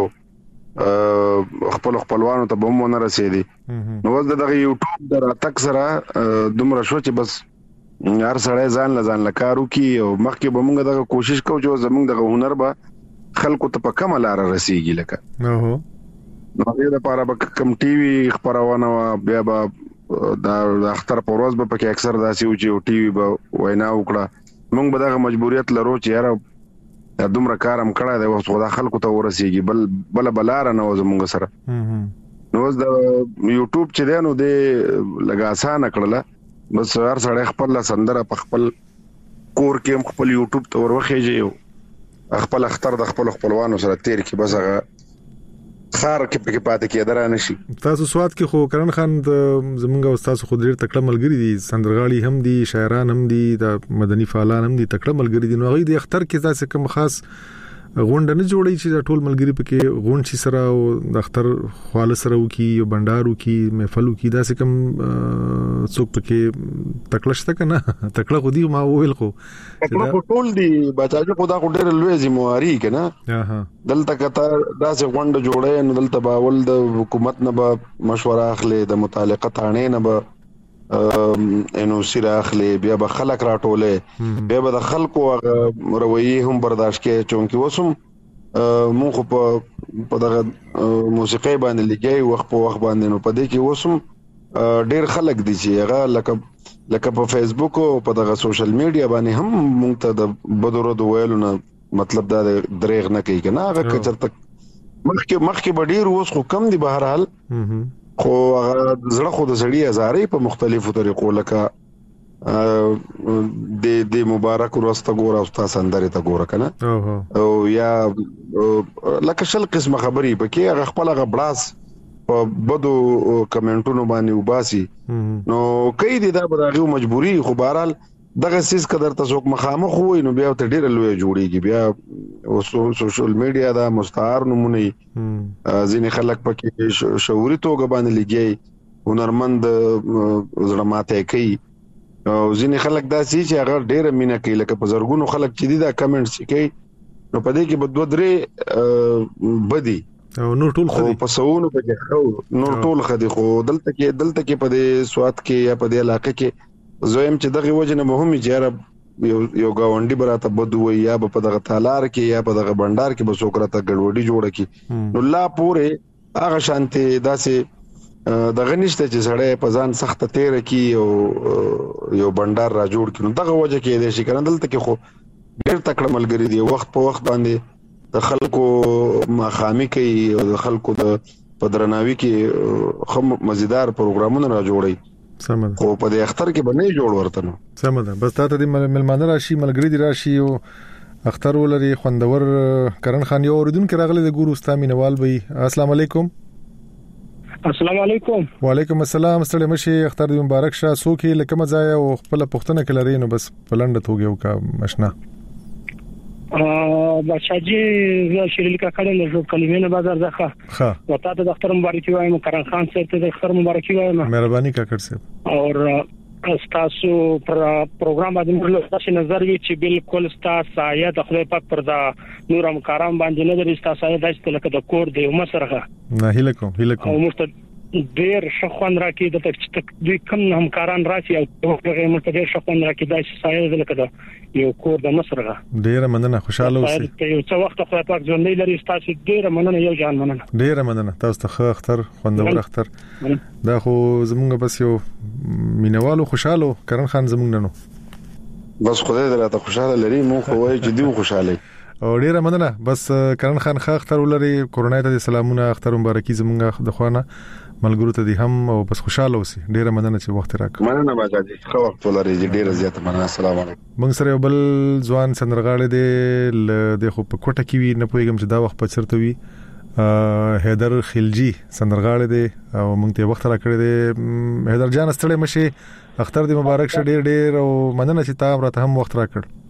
خپلوانو ته به مونږ نه رسیدي نو دغه یوټیوب در تک سره دومره شو چې بس هر سړی ځان لکارو کی او مخکې به مونږ دغه کوشش کوو چې زمونږ دغه هنر به خلکو ته په کومه لار رسیږي لکه نو دغه لپاره به کم ټي وي خبرونه بیا به دا اختر په ورځ به پکې اکثر داسې و چې ټي وي به وینا وکړه مونږ به دغه مجبوریت لرو چې یاره دومره کارم کړه دا وخت خدا خلکو ته ورسیږي بل بلار نه زمونږ سره نو د یوټیوب چې دی نو د لګا آسان کړله بس هر سړی خپل سندره په خپل کور کې خپل یوټیوب ته ورخېږي خپل اختر د خپلوانو سره تیر کی بس هغه خار کې پاتې کېدره نشي تاسو سواد کې خو کرن خان زمونږ استاد خو ډیر تکړه ملګری دي سندرغاړي هم دي شاعران هم دي د مدني فعالان هم دي تکړه ملګری دي نو هغه د اختر کې تاسو کوم خاص غونډه نه جوړی چې ټول ملګری پکې غونډ شي سره او د اختر خواله سره وکي یو بندارو کې محفل وکي دا څه کوم څوک پکې تکړه شته کنه تکړه خو دي ما ویل خو تکړه ټول دي بچاجو خدا خو ډېر لوی ذمہواری کنه دلته کته دا څه غونډه جوړه نو دلته باول د حکومت نه به مشوره اخلي د متعلقه تانې نه به انو سره اخلي بیا به خلک راټوله بیا به د خلکو رویه هم برداشت کې چونکی وسم مونږ په دغه موسیقي باندې لګي وخت په وخت باندې نو په دې کې وسم ډیر خلک دي چې هغه لکه په فیسبوک او په دغه سوشل میډیا باندې هم مونږ ته د بدورو ویلو نه مطلب دا دریغ نه کوي کنه هغه کچرته مخکې بډیر اوس خو کم دي بهر حال خو زړه خو د سړی هزارې په مختلفو طریقو لکه د مبارک ورسته ګور او تاسو اندره ته ګور کنه او یا لکه شل قسمه خبري پکې هغه خپل هغه بلاس په بدو کمنټونو باندې وباسي نو کای دي دا برغه مجبوری خو بهرحال دغه سیس قدر تاسو مخامخ وای نو بیا ته ډیره لوی جوړیږي بیا سوشل میډیا دا مستعار نمونه ځینې خلک پکې شعوري توګه باندې لګي هنرمند زړه ماته کوي او ځینې خلک دا چې هغه ډیره مینه کوي لکه په زرګونو خلک چې دي دا کمنټس کوي نو په دې کې به دوه درې بدی او نور ټول خدي په سوونو کې خو نور ټول خدي خو دلته کې په دې سواد کې یا په دې علاقې کې زویم چې دغه وجه نه مهمه جره یو گاونډي براته بدوي یا په دغه تالار کې یا په دغه بندر کې به سوکرته ګډوډي جوړه کی نو لا پوره هغه شانتي داسې دغه نشته چې سړی په ځان سخت تیر کی او یو بندر را جوړ کړي دغه وجه کې د شي کنه دلته کې خو ډېر تکړه ملګری دی وخت په وخت باندې د خلکو مخامي کوي او د خلکو د پدرناوي کې خو مزیدار پروګرامونه را جوړي سمه خو په دې اختر کې باندې جوړ ورته نو سمه ده بس تاسو د ملمانه راشي ملګری دی راشي او اختر ولري خوندور کرن خان یو اوردونکو راغله د ګورو استامینوال وي السلام علیکم السلام علیکم وعلیکم السلام ستړي مشي اختر دې مبارک شه سوکي لکه مزه او خپل پښتنه کلري نو بس پلند توګیو کا مشنا بچاجي زه شریل کا کړه له کلمې نه بازار ځخه ها وتا ته د اختر مبارکي وایم کرن خان صاحب ته د اختر مبارکي وایم مهرباني کا کړ صاحب اور تاسو پر پروګرام باندې موږ تاسو نظر وی چې بالکل تاسو سایه د خپل پاک پر دا نور همکاران باندې نه درې تاسو سایه داسې لکه د کور دی مسرغه نه هیله کوم او مست ډیر شخوان راکې د تک دوی کم همکاران راشي او هغه مستډیر شخوان راکې داسې سایه لکه د یو کور د مسرغه ډیر مننه خوشاله اوسئ یو څو وخت خپل پاک ژوند لري تاسو ډیر مننه یو جان مننه ډیر مننه تاسو ته اختر خوندور اختر دا خو زمونږ بس یو مینوالو خوشاله کرن خان زمونږ نو بس خدای دې راته خوشاله لري مو خو وای چې دیو خوشاله او ډیره مننه بس کرن خان خا اختر ولري کورونای ته سلامونه اختر مبارکي زمونږ د خوانه ملګرو ته دي هم او بس خوشاله اوسئ ډیره مننه چې وخت راکړ مننه باجی خو وخت ولري ډیره زیاته مننه السلام علیکم موږ سره بل ځوان سندرغاړي دي د خو په کوټه کې وی نه پوهیږم چې دا وخت په چرته وی حیدر خلجی سندرغاړي دي او موږ ته وخت راکړی دي حیدر جان ستړي مشي اختر دې مبارک شه ډیر او مننه چې تاسو راته هم وخت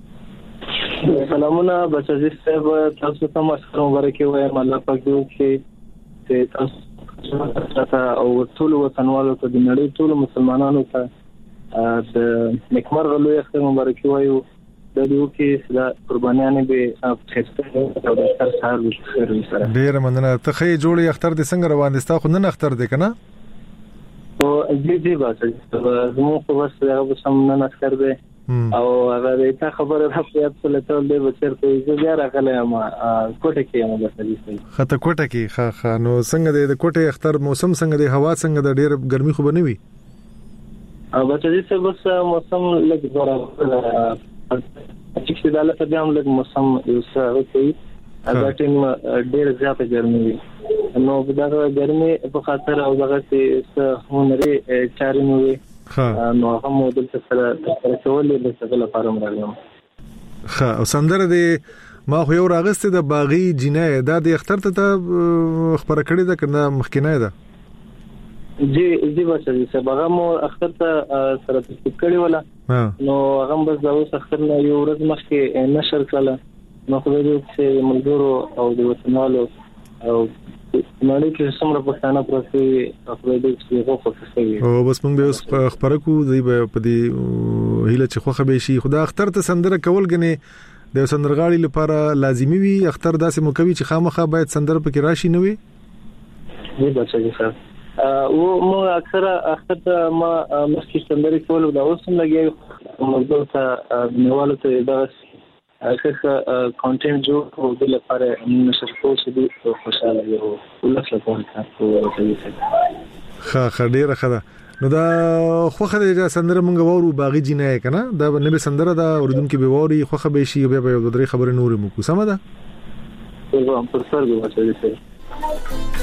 راکړ سلامونه بچی صاحب تاسو ته مبارکي وایم الله پاک دې چې تاسو او ټول وطنوالو ته د نړۍ ټول مسلمانانو ته د نیکمرغه لوی اختر مبارکي وایو د دې کې د قربانیانه به خسته او د اختر سهار وشخر سره ډیر مننه ته خې جوړي اختر د څنګه روان دي تاسو نن اختر دی کنه او دې باسه زموږ په واسطه هغه سم نن اختر دی او هغه ته خبره راځي په لته له بچر په یوه بیا راغله ما کوټه کې ما بسلی خطه کوټه کې خا نو څنګه د کوټه اختر موسم څنګه د هوا څنګه د ډیر ګرمي خو بنوي او بچی څه بس موسم لګ زړه چې داله ته هم لګ موسم یو څه وکي هغه ټیم ډیر زیاته ګرمي نو دا ګرمي په خاطر او دغه څه هنري چاري نو هغه مودل سره کولې د څه لپاره راغلم او سندره دې ما خو یو راغسته د باغی جنای دا د اختر ته خبره کړې ده کنه مخکینه ده جی بچی چې هغه مو اختر ته سره تفکر کړی ولا نو هغه بس دا اوس اختر نه یو ورځ مخکې نشر کړل نو خو دې چې ملګرو او د وطنوالو او مالي کې څومره پښتانه پروسې خپل دې چې هغه خوښوي او بس موږ به اوس خبره کوو دی په دې هیله چې خوخه به شي خدا اختر ته سندره کول غني د سندرغاړي لپاره لازمي وي اختر داسې موکوي چې خامخا باید سندره پکې راشي نه وي دې بچی صاحب او مو اکثر اختر ته ما مسکی سندره کول دا اوس هم لګي موږ ته نیواله ته دا اخر کانټینټ جو د لپاره نشر کوو چې خوشاله یو ولکه کوم ښه ډیره ښه ده نو دا خوخه د سندره مونږ وورو باغی جنای کنه دا نه به سندره دا اوردونکو به ووري خوخه به شي به یو درې خبره نور مو کو سم ده زه پر سر به واچوي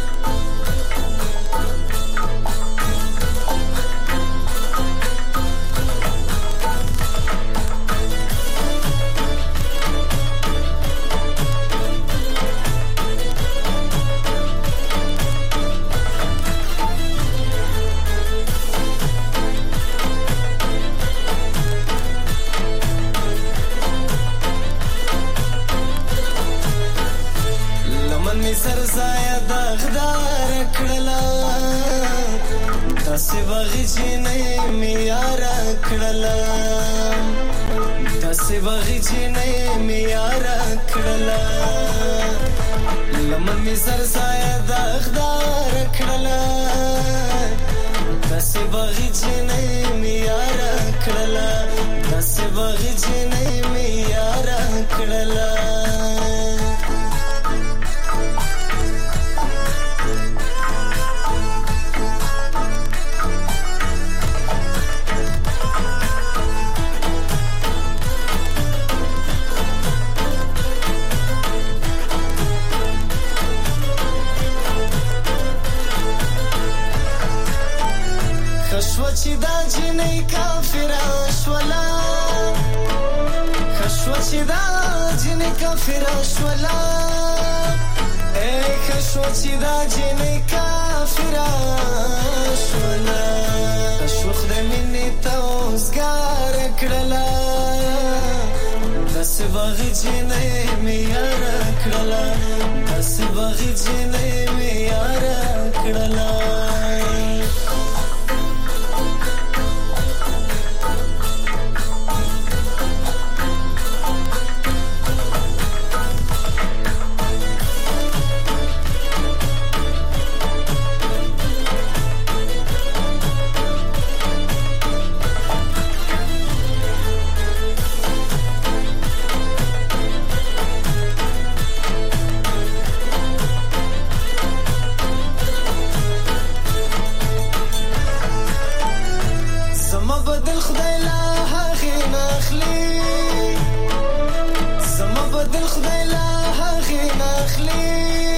بدل خدای لا هغه نخلی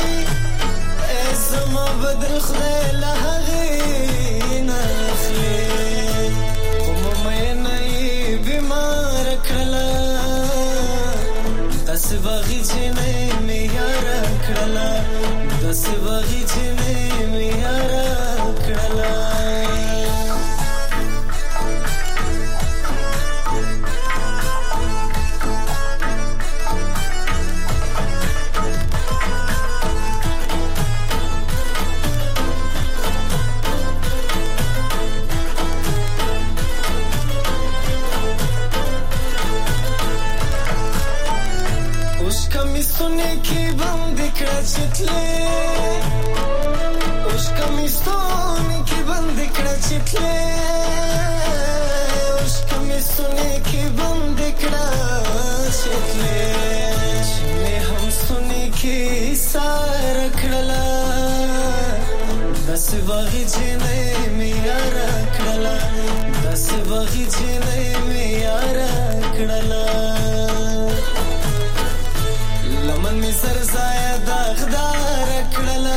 زما بدل خدای لا هغه نخلی کوم مې نه بیمار کړلا داس باغی چې نه مې یار کړلا داس باغی چې نه مې یار کړلا सुने की बंद कचितले उसका मिस्तोन की बंद कचितले उसका मिस्तोने की बंद कचितले जिन्हें हम सुने की सार कड़ला दस बागी जिन्हें मियारा कड़ला दस बागी जिन्हें मियारा कड़ला لمن می سر زایا داغدار کړلا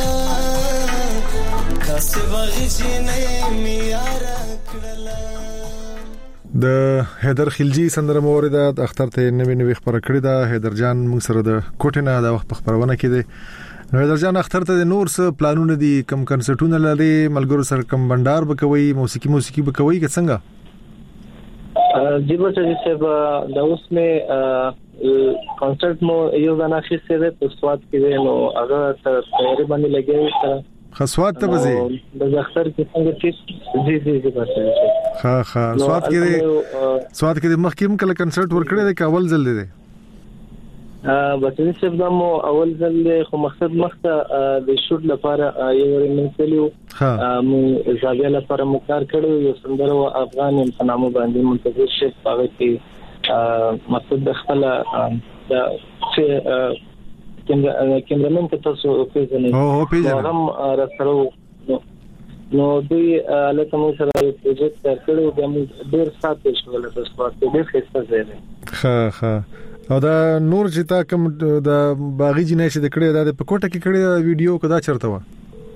داسې باغی چې نه می یار کړلا د حیدر خلجی سندره مورده د اختر ته نوې خبره کړې ده. حیدر جان موږ سره د کوټنه د وخت په خبرونه کې دي. حیدر جان اختر ته د نور څه پلانونه دي؟ کم کنسرټونه لري؟ ملګرو سره کم بندر بکوي؟ موسیقي بکوي که څنګه؟ जी बच्चा जैसे द उसमें कॉन्सर्ट में यो गाना खिस्से दे तो स्वाद की दे नो अगर तैयारी बनी लगे तो खसवात त बजे द अख्तर के संग जी बच्चा हाँ स्वाद के मखकिम कल कंसर्ट वर कړه د اول ځل دی بچی صاحب دا مو اول ځل خو مقصد مخته د شوټ لپاره یو منځلیو مو زاویه لپاره مقرر کړو یو سندره افغان په نامه باندې منتظر شي هغه کې مقصد د خپل د کیمرامن ته تاسو پیژنئ هم راسره نو دوی لکه مو سره پروجیکټ کړو د ډیر ساتل شو له تاسو ته ډیر ښه ځای ها او دا نور چې تا کوم د باغی جنې چې د کړه د پکوټه کې کړه ویډیو کدا چرته و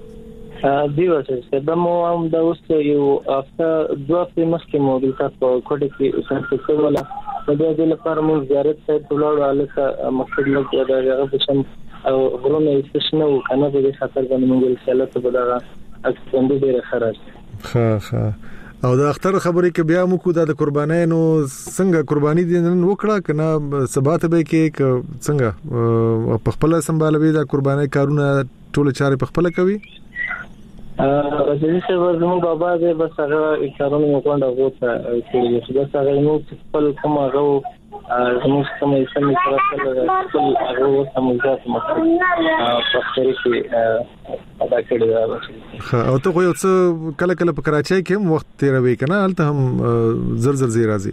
دی واسه دا مو هم دا اوس یو افته دوه فیمس کې موډل تاسو پکوټه کې څنګه ولا د دې لپاره مو زیارت ته ټولو الکه مقصد لږ دا هغه بشم او غرونه استشنه وکنه به خطر باندې موږ سلامت بدغه اکسپند ډیره خراج ها او د اختر خبرې کې بیا مو کو د قربانانو څنګه قرباني دي نن وکړه کنه سبات به کې څنګه په خپل سمبالوي د قرباني کارونه ټول چارې په خپل کوي راځي چې ورته بابا دې بس هغه کارونه وکړه غوته چې بس هغه نو خپل کوم هغه زموږ کومه سمې سره خپل هغه سمجات مخه په خوري کې ادا کړی دا او ته خو یو څه کله په کراچۍ کې هم وخت تیروي کنه هلته هم زر زی راځي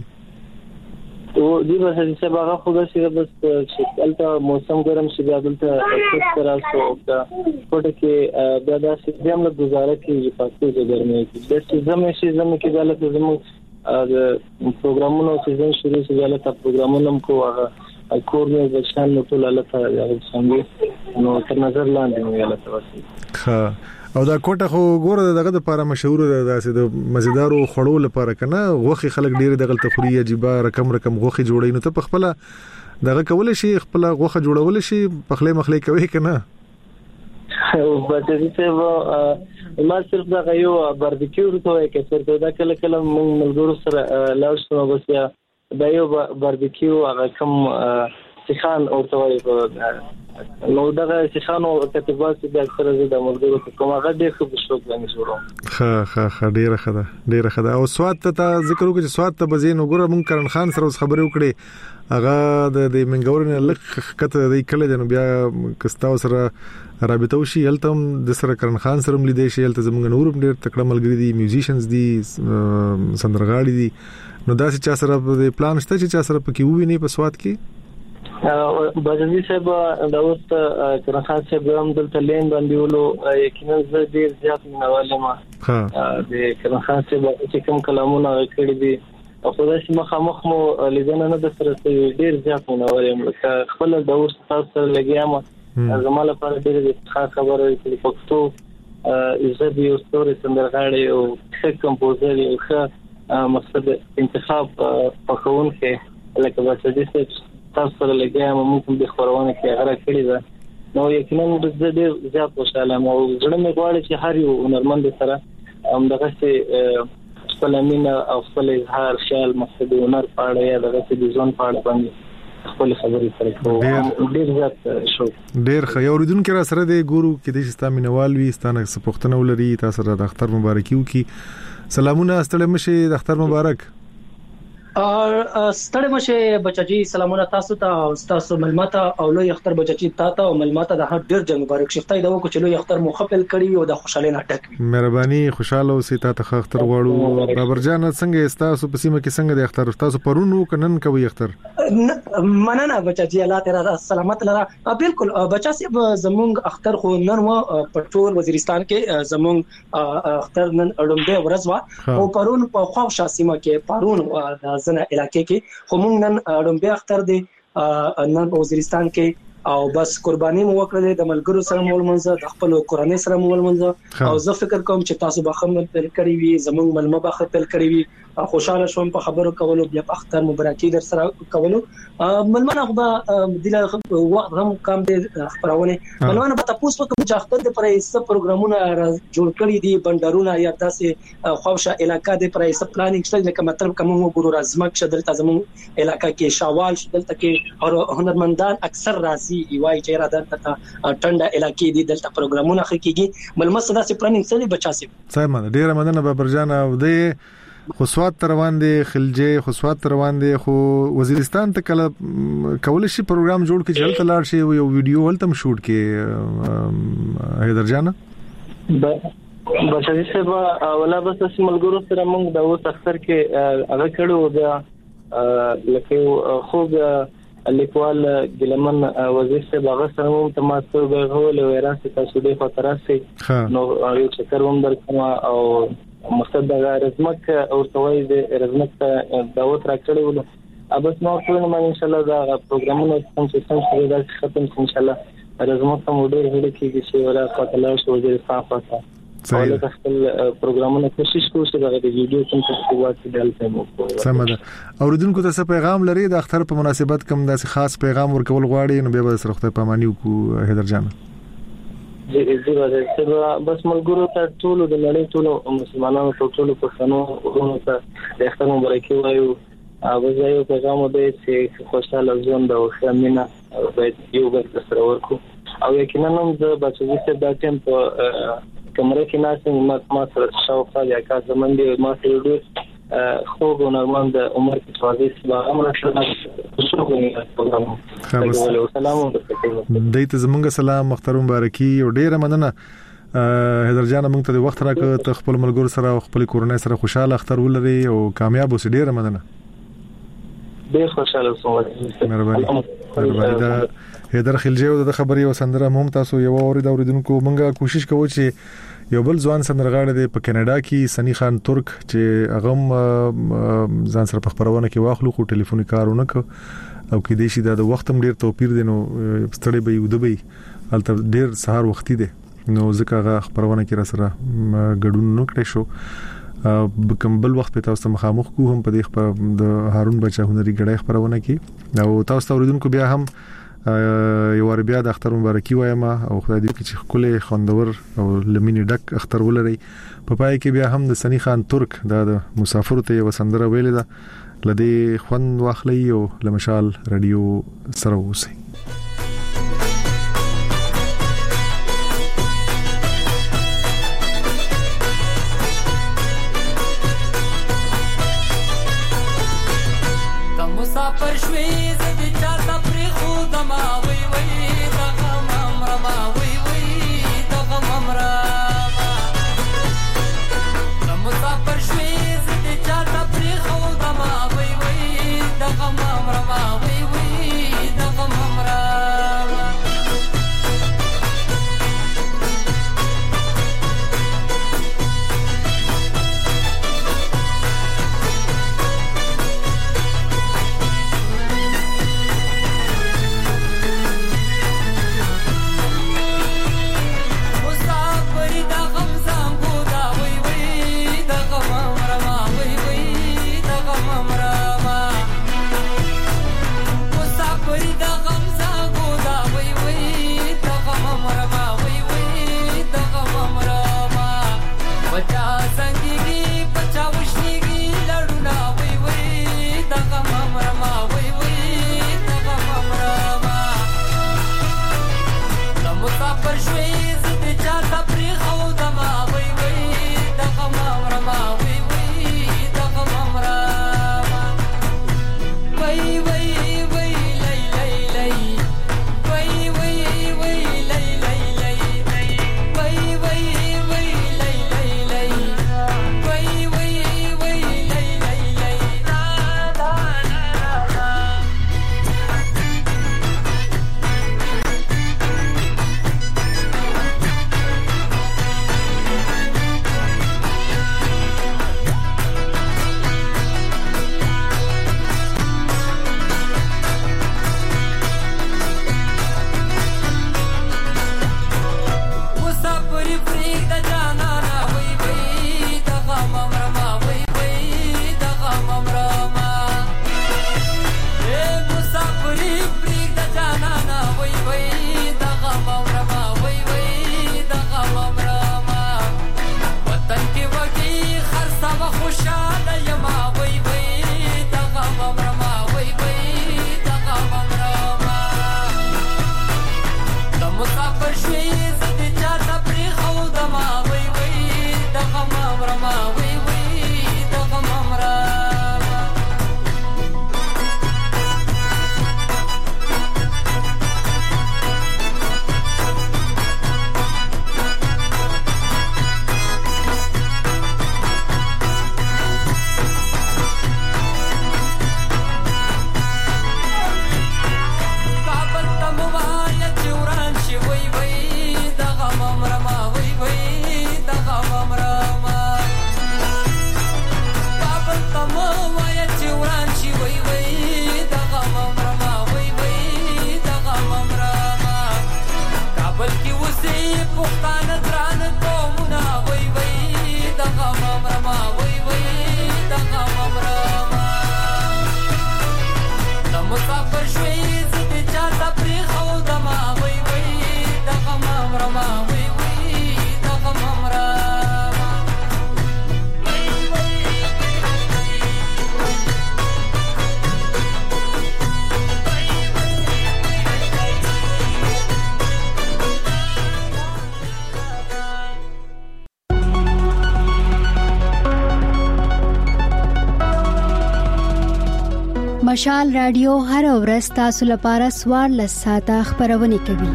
او دې به چې هغه خو دا چې بس چې هلته موسم ګرم شي بیا دلته څه تراسو دا کوټه کې بیا دا چې هم له گزاره کې پاتې ګرمي کې د سیزن کې دلته زموږ د پروګرامونو سیزن شروع شي دلته پروګرامونو کو هغه کور نه ځان نو ټول له څنګه نو تر نظر لاندې نو یاله تاسو ها او دا کوټه خو ګوره دغه د لپاره مشهور ده داسې د مزیدارو خړو لپاره کنه غوخي خلک ډیر دغه تخوري عجیب رقم غوخي جوړي نو ته په خپل دغه کول شي خپل غوخه جوړول شي په خله مخلي کوي کنه او بچی ته ما صرف دا یو باربیکیو ته کې څرته دا کله موږ ملګرو سره لاوس نو بس دا یو باربیکیو هغه کوم سخان او توای نو دا سخان او کتابات د اکثر د ملګرو کوم هغه ډېر ښه بشو باندې شروع ها ډیره خدا او سواد ته ذکر وکړي چې سواد ته بزین وګوره مونږ کرن خان سره خبرې وکړي هغه د منګورن لک کته د کله د بیا کستاو سره رابطه وشي هلته د سره کرن خان سره ملي شي هلته زمونږ نور ډېر تکړه ملګری دي میوزیشنز دي سندرغاړي دي نو دا چې چا سره د پلان شته چې چا سره پکې وویني په سواد کې بجلی صاحب دا اوس کرن خان صاحب هم دلته لین باندې ولو یقینا زه ډیر زیات منواله ما د کرن خان صاحب چې کوم کلامونه کړی دي خو دا چې مخامخ مو لیدنه نه د سره ډیر زیات منور یم لکه خپل د اوس تاسو سره لګیام زموږ لپاره ډیر ښه خبره چې پښتو عزت یو ستوري سندرغاړي او ښه کمپوزر یو ښه مقصد انتخاب پخون کې لکه بچی تاسو سره لګیام موږ د خبرونه کې هغه کړی دا نو یقینا د ډیر زیات خوشاله مو زړه مې غواړي چې هر یو هنرمند سره دغه څه خپل مینا او خپل اظهار خیال مقصد هنر پاړه یا دغه څه د ځون پاړه باندې خپل خبرې سره ډیر زیات شو ډیر خو اوریدونکو را سره د ګورو کې د ستا مینوال وي ستانه سپوختنه ولري تاسو سره د اختر مبارکي وکي سلامونه ستړي مشه د اختر مبارک ستړي مشه بچاجي سلامونه تاسو ته او تاسو ملمته او لوی اختر بچاجي تاسو او ملمته د هر ډیر جنگ مبارک شفتای دا وکړو چې لوی اختر مو خپل کړی او د خوشاله نه ټک وي مهرباني خوشاله اوسې تاسو اختر غواړو بابر جان څنګه تاسو په سیمه کې څنګه د اختر تاسو پرونو کنن کوي اختر مننه بچاجي الله تعالی سلامت لره بالکل بچاسي زمونږ اختر خو نن و پټول وزیرستان کې زمونږ اختر نن اړومبه ورځ وا او پرون په خوښه سیمه کې پرون زنه علاقې کې خو موږ نن اړومبه اختر دی نن وزیرستان کې او بس قرباني مو وکړه د ملګرو سره مول منځ د خپل کورنۍ سره مول منځ او زه فکر کوم چې تاسو به خپل تل کړی وي زموږ ملمه به خپل کړی وي خوشاله شوم په خبرو کولو بیا په اختر مبارکي در سره کولو ملمنه خو به د وخت هم کم دي خبرونه ملمنه به تاسو په کوم چې اختر د پرې څه پروګرامونه جوړ کړی دي بندرونه یا داسې خوښه علاقې د پرې څه پلانینګ شته لکه مطلب کوم وګورو رازمک شدل تاسو علاقې کې شوال شدل تکي او هنرمندان اکثر راځي ایوای چې را دلته ټنډه علاقې دي دلته پروګرامونه خکېږي ملمه صدا سي پلانینګ څه بچاسي سايمان ډیر مننه بابرجان او د خصوصات روان دي خلجه خصوصات روان دي خو وزیرستان ته کله کول شي پروګرام جوړ کې چلته لاړ شي یو ویډیو ولتم شوټ کې حیدر جان بچی سبا ولا بس ملګرو سره موږ د اوس اختر کې هغه کړو بیا لکه خوب لیکوال ګلمن وزیر صاحب هغه سره هم تماسو غوول وراسته تاسو د خاطراسي نو یو چکر هم درکما او مقصد د رزمک او توای د رزمک دعوت راکړی ول ابس نو ټول ما ان شاء الله دا پروګرامونه څنګه دا ختم ان شاء الله رزمک هم ډېر هډه کېږي چې ولا خاطر شو د صحافت صحیح د خپل پروګرامونه کوشش کوو چې دا د ویډیو څنګه واټ دلته مو سم ده اوریدونکو ته پیغام لري د اختر په مناسبت کوم داسې خاص پیغام ورکول غواړي نو به سره خدای پاماني وکړو حیدر جان جی بس ملګرو ته ټول د لړۍ ټول مسلمانانو ټول پښتنو ورونو ته د اختر مبارکي وایو او زه یو پیغام دی چې خوشاله ژوند او خمینا باید یو بل سره ورکو او یقینا هم د بچی څخه د ټیم په کمره کې ناسم ما سره شاوخوا یا کا زمون دی ما سره ډېر خو هنرمند عمر کې توازی سبا امر شو سلام دایته زمونږ سلام مخترم مبارکي او ډیره مننه حیدر جان موږ ته وخت راکړ ته خپل ملګرو سره خپل کورنۍ سره خوشاله اختر ولري او کامیاب اوسې ډیره مننه ډیر خوشاله اوسم مهرباني دا حیدر خلجه د خبري وسندره هم تاسو یو اوریدونکو موږ کوشش کوو چې یو بل ځوان سندرغاړی دی په کینیډا کې سنی خان ترک چې هغه ځان سره په خبرونه کې واخلو خو ټلیفوني کارونه کو او کې دیشي د وخت هم ډیر توپیر دی نو ستړي به یو دبي البته ډیر سهار وختي دی نو ځکه هغه خبرونه کې را سره ګډون نه کړی شو بکمبل وخت په تاسو مخامخ کو هم په دې د هارون بچا هنري غړای خبرونه کې او تاسو اوریدونکو بیا هم یو ور بیا د اختر مبارکي وایم او خدای دې چې خپل خوندور او لمینی ډک اختر ولري په پای کې بیا هم د سنی خان ترک د مسافر ته وسندره ویل ده لدی خوند واخلي او لمشال رادیو سره وسی مشال رادیو هر ورځ تاسو لپاره 14 ساعته خبرونه کوي.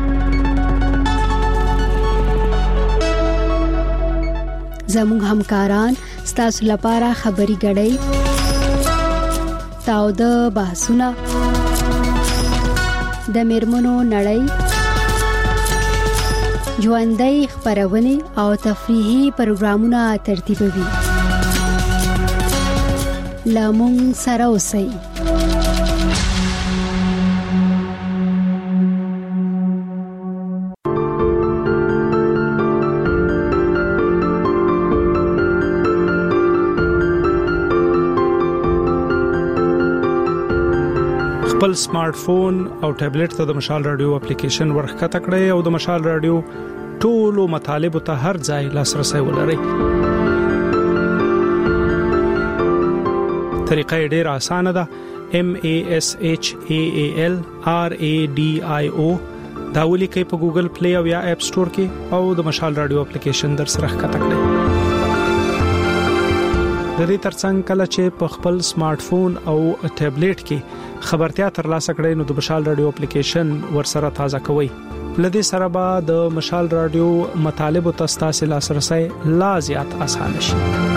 زموږ همکاران تاسو لپاره خبري غړي تاو د بحثونه د میرمنو نړۍ ژوندۍ خبرونه او تفریحي پروګرامونه ترتیبوي. لامون سره اوسئ. خپل سمارټ فون او ټابلیټ ته د مشال رادیو اپلیکیشن ورخته کړئ او د مشال رادیو ټولو مطالب ته هر ځای لاسرسي ولرئ. طریقه ډېره اسانه ده. MASHAAL RADIO دا ولیکئ په ګوګل پلی او یا اپ سٹور کې او د مشال رادیو اپلیکیشن در سره ښکته کړئ. د دې ترڅنګ کله چې په خپل سمارټ فون او ټابلیټ کې خبرتیا ترلاسه کړئ نو د مشال رادیو اپلیکیشن ورسره تازه کوئ. لدې سره به د مشال رادیو مطالب او تاسو لاسرسي لا زیات اسانه شي.